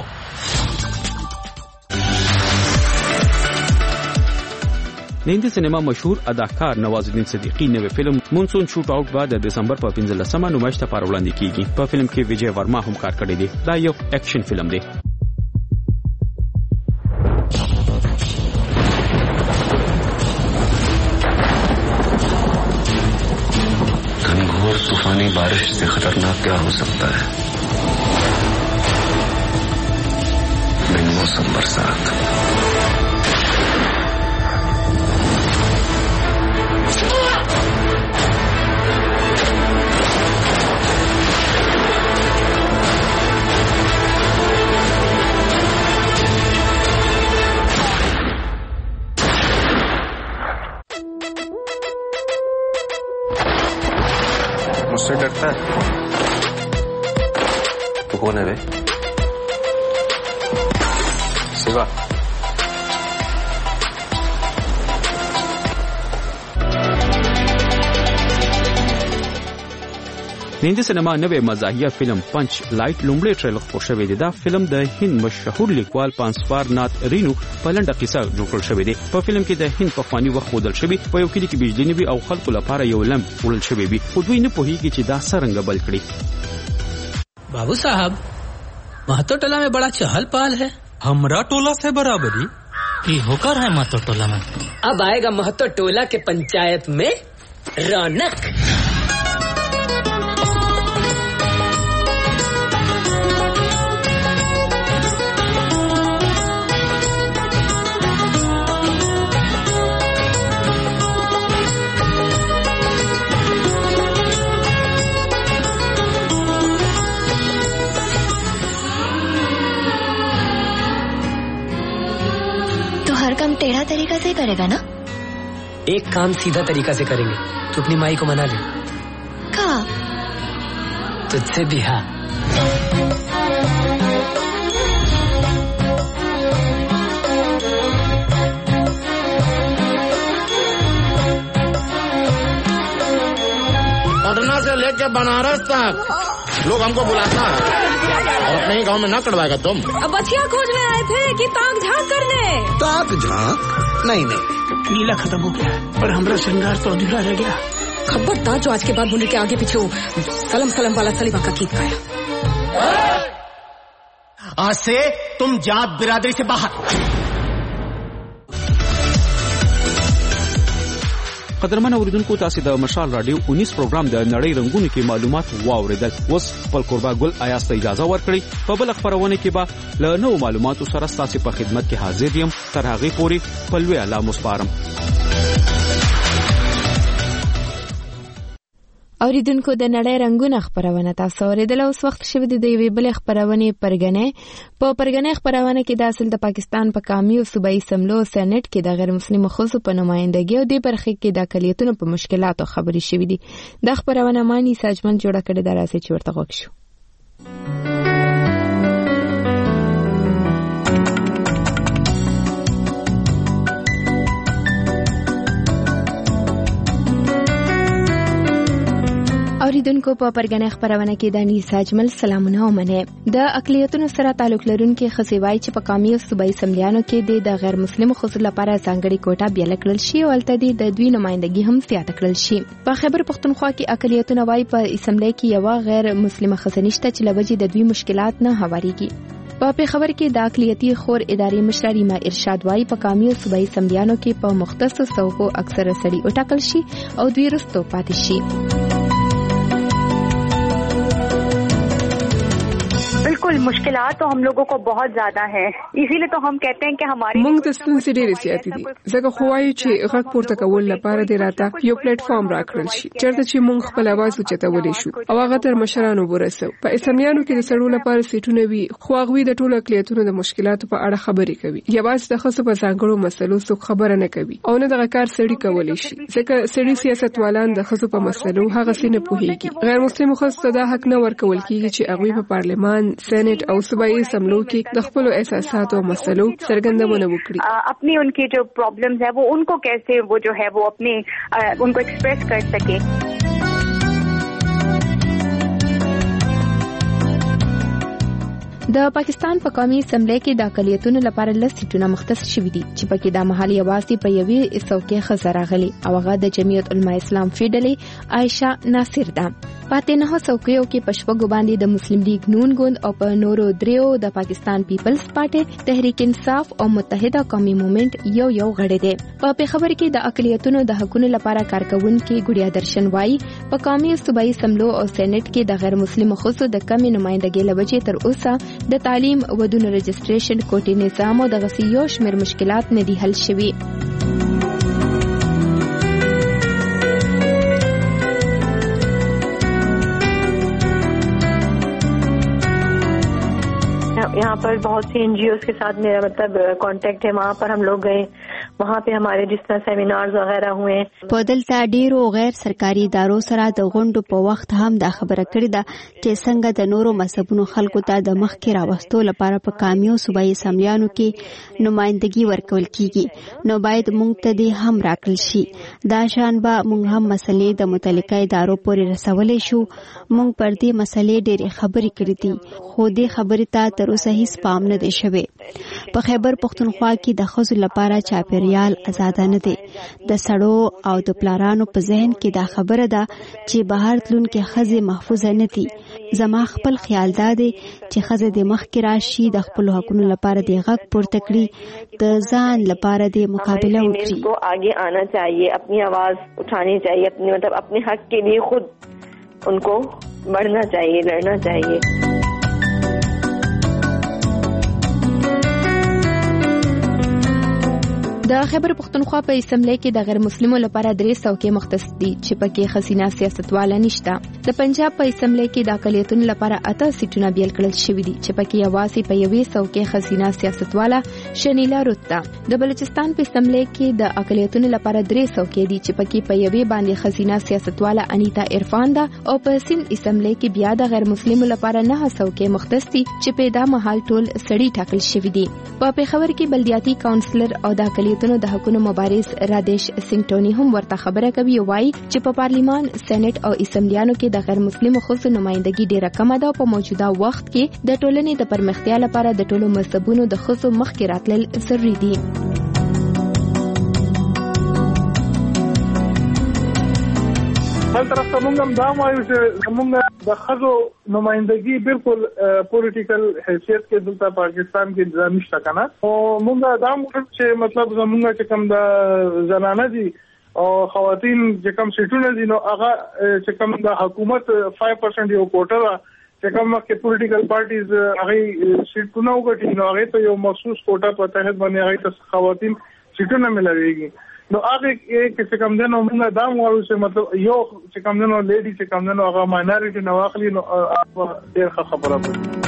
Speaker 11: د هندي سینما مشهور اداکار نوازالدین صدیقی نوې فلم مونسون شوټ آوټ به د دسمبر په پنځلسمه نمایش لپاره وړاندې کیږي. په فلم کې ویجی ورما هم کار کړی دی. دا یو اکشن فلم دی.
Speaker 16: घनघोर तूफानी बारिश से खतरनाक क्या हो सकता है? बेमौसम बरसात. मुझसे डरता है तो कौन है वे? शिवा.
Speaker 11: د هندي سینما نوې مزاحیه فلم پنچ لایټ لومړی ټریلر خپور شوی دی. دا فلم د هند مشهور لیکوال پانسوار نات رینو په لنډه قصه جوړ کړل شوی دی. په فلم کې د هند په خواني وخت ودل شوی په یو کلی کې بجلی نه وي او خلکو لپاره یو لم وړل شوی وي. خو دوی نه پوهیږي چې دا څنګه بل کړي.
Speaker 20: बाबू साहब, महतो टोला में बड़ा चहल पहल है.
Speaker 21: हमरा टोला से बराबरी
Speaker 20: की होकर है महतो टोला में.
Speaker 21: अब आएगा महतो टोला के पंचायत में रौनक.
Speaker 29: काम टेढ़ा तरीका से करेगा ना?
Speaker 21: एक काम सीधा तरीका से करेंगे. तू अपनी माई को मना ले.
Speaker 29: कहा?
Speaker 21: तुझसे भी. हाँ.
Speaker 30: पटना से लेकर बनारस तक लोग हमको बुलाता है और अपने ही गांव में ना कटवाएगा तुम.
Speaker 31: अब बछिया खोज में आए थे कि ताक झांक करने?
Speaker 30: ताक झांक? नहीं नहीं,
Speaker 20: नीला खत्म हो गया पर हमारा श्रृंगार तो अधूरा रह गया.
Speaker 31: खबरदार जो आज के बाद मुंडे के आगे पीछे सलम सलम वाला सलीबा का गीत गाया.
Speaker 20: आज से तुम जात बिरादरी से बाहर.
Speaker 11: قدرمن اوریدونکو تاسو د مشال رادیو انیس پروګرام د نړۍ رنگونو کې معلومات واوریدل. اوس خپل قربا ګل آیاس ته اجازه ورکړئ. په بل خبرونه کې به له نوو معلوماتو سره تاسو په خدمت کې حاضر یم. تر هغه پورې په لوی الله مسپارم.
Speaker 1: اوریدونکو د نړۍ رنگونه خبرونه تاسو اوریدل. اوس وخت شوه د یوې بل خبرونه پرګنې په پرګنې خبرونه کې د اصل د پاکستان په قومي او صوبایي سملو سېنات کې د غیر مسلمان خصوص په نمائندګۍ او د برخې کې د اقلیتونو په مشکلاتو خبرې شوې دي. د خبرونه مانی ساجمن جوړه کړې ده، راځي چې ورته وګورئ. اوریدونکو په پرګنې خبرونه کې د نیسا اجمل سلامونه ومنه. د اقلیتونو سره تعلق لرونکي خصوصي چې په قومي او صوبایي سملیانو کې د غیر مسلم خصوص لپاره ځانګړي کوټه بیل کړل شي او الته د دوی نمائندګي هم زیات کړل شي. په خیبر پختونخوا کې اقلیتونه وايي په اسمبلی کې یو غیر مسلمه خزنشته چې لوجې د دوی مشکلات نه هواریږي. په پیښور کې د اقلیتي خور ادارې مشر ریما ارشاد وايي په قومي او صوبایي سملیانو کې په مختصو صوبو اکثره سړي وټاکل شي او دوی رستو پاتې شي.
Speaker 2: बिल्कुल मुश्किलात तो हम लोगों को बहुत ज्यादा है, इसीलिए तो हम कहते हैं कि हमारी
Speaker 5: موږ د ستونزې ډېرې زیاتې دي. ځکه خو وایو چې غږ پورته کول لپاره دې راته یو پلیټ فارم راکړل شي چېرته چې موږ خپل आवाज اوچتولی شو او هغه تر مشرانو ورسو. په اسمبلیانو کې د سړو لپاره سیټونه وي خو هغوی د ټولو اقلیتونو د مشکلاتو په اړه خبرې کوي. یوازې د ښځو په ځانګړو مسلو څوک خبره نه کوي او نه دغه کار سړي کولی شي ځکه سړي سیاستوالان د ښځو په مسلو هغسې نه پوهېږي. غیر مسلمو ښځو ته دا حق نه ورکول کېږي چې هغوی په پارلمان، سېنات او صوبایي اسمبلیو کې د خپل احساسات او مسلو څرګندونه وکړي.
Speaker 2: اپنی उनकी जो प्रॉब्लम्स है वो उनको कैसे वो जो है वो अपने उनको एक्सप्रेस कर सके.
Speaker 1: د پاکستان په قومي اسمبلی کې د اقلیتونو لپاره لس سیټونه مختص شوي دي چې پکې د محلي یوازې په یوې څوکۍ ښځه راغلي او هغه د جمعیت علماء اسلام فیډلې عایشه ناصر ده. پاتې نه څوکیو کې په شپږو باندې د مسلم لیگ نون ګوند او په نورو دریو د پاکستان پیپلز پارټي، تحریک انصاف او متحده قومي موومېنټ یو یو غړي دي. په پیښور کې د اقلیتونو د حقوقو لپاره کارکونکو ګډیا درشن وايي په قومي صوبایي اسمبلو او سېنات کې د غیر مسلم خصوص د کمی نمائندګۍ لوجې تر اوسه د تعلیم ودونو رجسټریشن کوټې نظام او د غسیو شمیر مشکلات نه دي حل شوي.
Speaker 2: यहाँ पर बहुत सी एनजीओ के साथ मेरा मतलब कांटेक्ट है. वहाँ पर हम लोग गए, वहाँ पे हमारे जिस तरह सेमिनार्स वगैरह हुए.
Speaker 6: په دلته ډیرو غیر سرکاري ادارو سره د غونډو په وخت هم دا خبره کړې ده چې څنګه د نورو مذهبونو خلکو ته د مخکې راوستو لپاره په قومي او صوبایي اسمبلیانو کې نمائندګي ورکول کیږي نو باید موږ ته دې هم راکړل شي. دا شان به موږ هم مسلې د متعلقه ادارو پورې رسولی شو. موږ پر دې مسلې ډېرې خبرې کړې دي خو دې خبرې ته تر اوسه هیڅ پام نه دی شوی. په خیبر پختونخوا کې د ښځو لپاره چاپیریال آزاد نه دی. د سړو او د پلارانو په ذهن کې دا خبره ده چې بهر تلونکي ښځې محفوظ نه دي. زما خپل خیال دا دی چې ښځه د مخکې راشي د خپل حقونو لپاره د غږ پورته کړي، د ځان لپاره د مقابله وکړي.
Speaker 2: کو آگے آنا چاہیے، اپنی آواز اٹھانی چاہیے، اپنے مطلب اپنے حق کے لیے خود ان کو بڑھنا چاہیے، لڑنا چاہیے.
Speaker 1: د خیبر پختونخوا په اسمبلی کې د غیر مسلمو لپاره درې څوکۍ مختص دي چې پکې ښځینه سیاستواله نشته. د پنجاب په اسمبلی کې د اقلیتونو لپاره اته سیټونه بیل کړل شوي دي چې پکې یوازې په یوې څوکۍ ښځینه سیاستواله شنیلا روت ده. د بلوچستان په اسمبلی کې د اقلیتونو لپاره درې څوکۍ دي چې پکې په یوې باندې ښځینه سیاستواله انیتا عرفان ده او په سند اسمبلی کې بیا د غیر مسلمو لپاره نه څوکۍ مختص دي چې په دا مهال ټول سړي ټاکل شوي دي. په پیښور کې بلدیاتي کونسلر او د اقلیتونو د حقوقو مبارز رادیش سنگټونی هم ورته خبره کوي او وايي چې په پارلیمان، سېنات او اسمبلیانو کې د غیر مسلمو خصوص نمائندګي ډیره کمه ده او په موجوده وخت کې د ټولنې د پرمختیا لپاره د ټولو مذهبونو د خصوص مخکې راتلل ضروري دي.
Speaker 7: بل طرف ته موږ هم دا وایو چې موږ د ښځو نمائندګي بالکل پولیټیکل حیثیت کې دلته پاکستان کې ځای نشته کنه. او موږ دا وایو چې مطلب زموږ چې کوم د زنانه دي او خواتین چې کوم سیټونه دي نو هغه چې کوم د حکومت پنځه پرسنټ یو کوټه چې کوم کې پولیټیکل پارټیز هغه سیټونه وګټي نو هغه ته یو مخصوص کوټه په تحت باندې هغه ته خواتین سیټونه ملويږي. نو هغه کې چې کوم دنو موږ دا مو چې مطلب یو چې کوم دنو لیډي چې کوم دنو هغه ماینورټي نو اخلي نو ډېر خبره ده.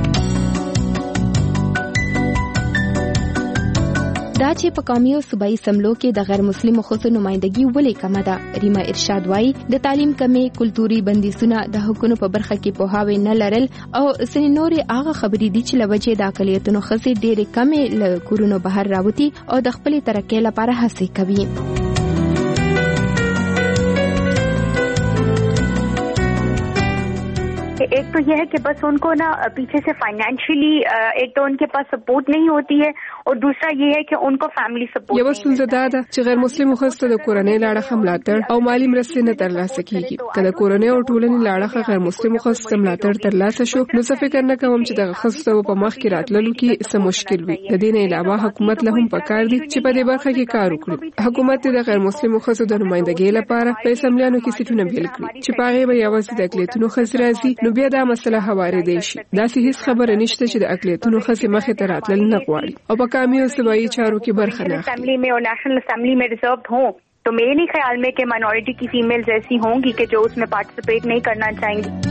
Speaker 1: دا چې په قومي او صوبایي اسمبلو کې د غیر مسلمو ښځو نمائندګي ولې کمه ده. ریما ارشاد وایي د تعلیم کمی، کلتوري بندیزونه، د حقوقو په برخه کې پوهاوی نه لرل او ځینې نورې هغه خبرې دي چې له وجې د اقلیتونو ښځې ډېرې کمې له کورونو بهر راوتي او د خپلې ترقۍ لپاره هڅې کوي.
Speaker 3: एक तो यह है कि बस उनको ना पीछे से फाइनेंशियली एक तो उनके पास सपोर्ट नहीं होती है और दूसरा ये है कि उनको फैमिली सपोर्ट
Speaker 5: یو ستونزه دا ده چې غیر مسلمو ښځو د کورنۍ لاړه ملاتړ او مالی مرستې نه ترلاسه کیږي. کله کورنۍ او ټولنې لاړه غیر مسلمو ښځو ته ملاتړ ترلاسه شو نو څه فکر نه کوم چې د ښځو په مخ کې راتللو کې څه مشکل وي. د دې نه علاوه حکومت له هم پکار دي چې په دې برخه کې کار وکړي. حکومت د غیر مسلمو ښځو د نمائندګۍ لپاره په اسمبلیانو کې سیټونه بیل کړي چې په هغه به یوازې د اقلیتونو ښځې راځي نو بیا دا مسله هوارې دی شي. دا هیڅ خبره نشته چې د اقلیتونو ښځې مخې ته راتلل نه غواړي او په قومي او صوبایي چارو کې برخه نه اخلي.
Speaker 3: اسمبلی में और नेशनल اسمبلی में रिजर्व्ड हो तो मेरे नहीं ख्याल में कि माइनॉरिटी की फीमेल्स ऐसी होंगी कि जो उसमें पार्टिसिपेट नहीं करना चाहेंगी.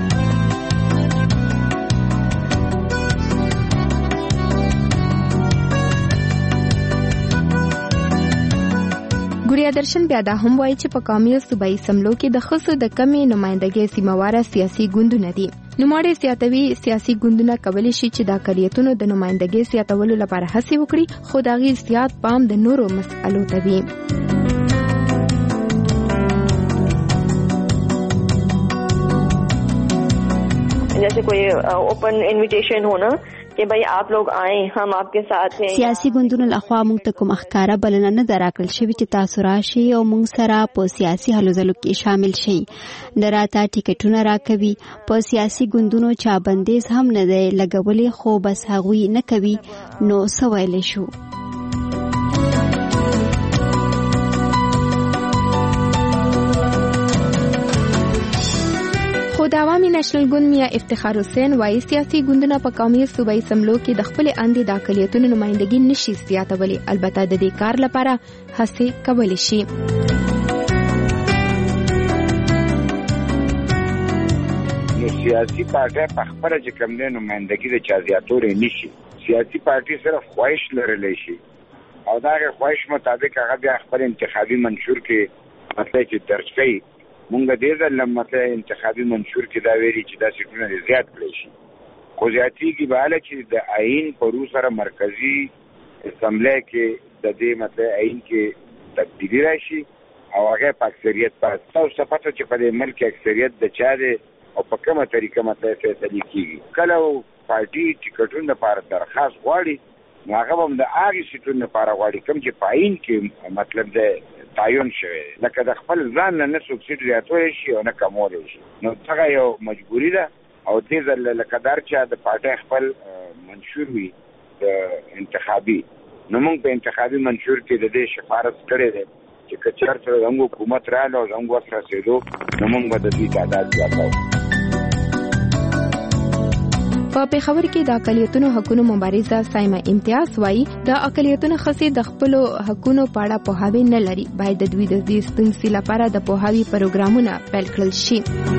Speaker 1: ګوریا درشن بیا دا هم وایي چې په قومي او صوبایي اسمبلو کې د ښځو د کمې نمائندګۍ سیمهواره سیاسي ګوندونه دي. نوموړی زیاتوي سیاسي ګوندونه کولی شي چې د اقلیتونو د نمائندګۍ زیاتولو لپاره هڅې وکړي خو د هغې زیات پام د نورو مسئلو ته وي.
Speaker 2: जैसे कोई ओपन इनविटेशन होना कि भाई आप लोग आए हम आपके साथ हैं.
Speaker 6: سیاسي ګوندونو لخوا موږ ته کوم ښکارا بلنه نه دراکړل شوې چې تاسو راشي او موږ سره په سیاسي هلو ځلو کې شامل شي. دراته ټیکټونه راکوي. په سیاسي ګوندونو چا بندیز هم نه دی لګولې خو بس هغوی نه کوي نو څه ویلی شو.
Speaker 1: خو د عوامي نېشنل ګوند میا افتخار حسین وايي سیاسي ګوندونه په قومي صوبایي اسمبلو کې د خپل اندې د اقلیتونو نمائندګي نشي زیاتولی البته د دې کار لپاره هڅې کولی شي.
Speaker 8: سیاسي پارټي په خپل چې کوم نه نمائندګي د چا زیاتولې نشي. سیاسي پارټي صرف خواهش لرلی شي او دا خواهش مطابق هغه بیا خپل انتخابي منشور کې مطلب چې درج کوي. مونږ دې ځل مطلب انتخابي منشور کې دا ویلي چې دا سیټونه زیات کړی شي خو زیاتېږي به هله چې د آئین په رو سره مرکزي اسمبلی کې د دې مطلب آئین کې تبدیلي راشي او هغه په اکثریت پاس تاسو پته چې په دې ملک اکثریت د چا دی او په کومه طریقه مطلب فیصلې کیږي. کله پارټي ټیکټونو لپاره درخواست غواړي نو هغه هم د هغې سیټونو لپاره غواړي کوم چې په آئین کې مطلب د تعین شوی لکه د خپل ځان نه څوک سیټ زیاتولی شي او نه کمولی شي نو هغه یو مجبوري ده او دې ځل لکه دا چې د پارټۍ خپل منشور وي د انتخابي نو موږ په انتخابي منشور کې د دې شفارت کړی دی چې که چېرته زموږ حکومت راغلی او زموږ وس رسېدو نو موږ به د دوی تعداد زیاتوو.
Speaker 1: په پېښور کې د اقلیتونو حقوقو مبارزه سایمه امتیاز وايي د اقلیتونو ښځې د خپلو حقوقو په اړه پوهاوی نه لري. باید د دوی د دې ستونزې لپاره د پوهاوي پروګرامونه پیل کړل شي.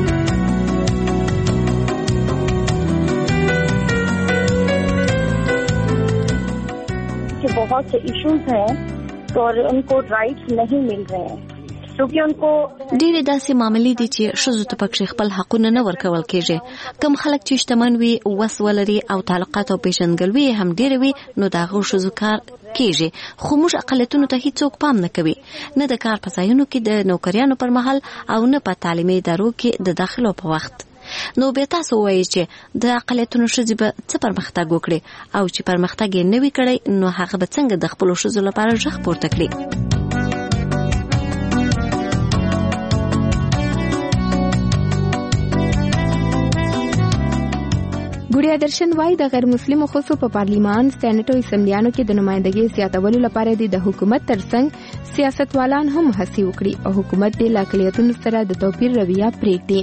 Speaker 3: कि बहुत से इश्यूज हैं और उनको राइट्स नहीं मिल रहे हैं क्योंकि उनको
Speaker 9: ډېرې داسې معاملې دي چې ښځو ته پکې خپل حقونه نه ورکول کېږي. کم خلک چې شتمن وي وس ولري او تعلقات او پیژندګلوي هم ډېرې وي نو د هغو ښځو کار کېږي خو موږ اقلیتونو ته هیڅوک پام نه کوي نه د کار په ځایونو کې د نوکریانو پر مهال او نه په تعلیمي ادارو کې د داخلو په وخت. نو بیا تاسو وایئ چې د اقلیتونو ښځې به څه پرمختګ وکړي او چې پرمختګ یې نه وي کړی نو هغه به څنګه د خپلو ښځو لپاره غږ پورته کړي.
Speaker 1: ګوریا درشن وايي د غیر مسلمو ښځو په پارلیمان، سېنات او اسمبلیانو کې د نمائندګۍ زیاتولو لپاره د حکومت ترڅنګ سیاستوالان هم هڅې وکړي او حکومت د اقلیتونو سره د توپیر رویه پرېږدي.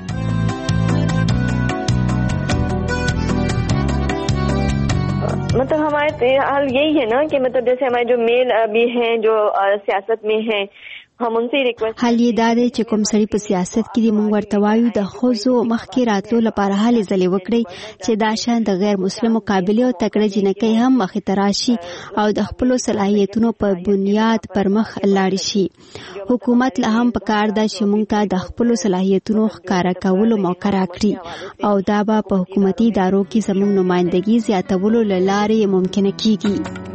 Speaker 2: मतलब हमारे हाल यही है ना कि मतलब जैसे हमारे जो मेल भी हैं जो सियासत में हैं هم انسي ریکوست
Speaker 6: حال یې دا دی چې کوم سړي په سیاست کې د مونږ ورته وایو د ښځو مخکې راتلو لپاره هلې ځلې وکړئ چې دا شان د غیر مسلمو قابلې او تکړه جینکۍ هم مخې ته راشي او د خپلو صلاحیتونو په بنیاد پر مخ لاړې شي. حکومت له هم پکار ده چې مونږ ته د خپلو صلاحیتونو ښکاره کولو موقع راکړي او دا به په حکومتي ادارو کې زموږ نمایندګي زیاتولو له لارې ممکنه کیږي.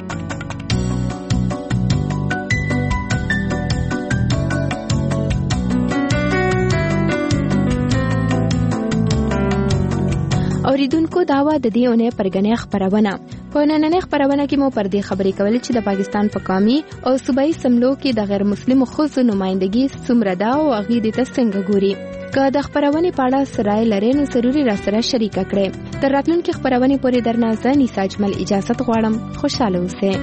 Speaker 1: اوریدونکو داوا د دې اونۍ پرګنې خبرونه په نننۍ خبرونه کې مو پر دې خبرې کولې چې د پاکستان په قومي او صوبایي سملو کې د غیر مسلمو ښځو نمائندګي څومره ده او هغې دې ته څنګه ګوري. که د خبرونې په اړه څه رایه لرئ نو ضروري راسره شریکه کړئ. تر راتلونکې خبرونې پورې درنه زه نیسا اجمل اجازت غواړم. خوشحاله اوسئ.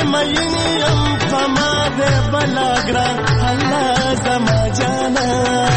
Speaker 4: Allah zama jana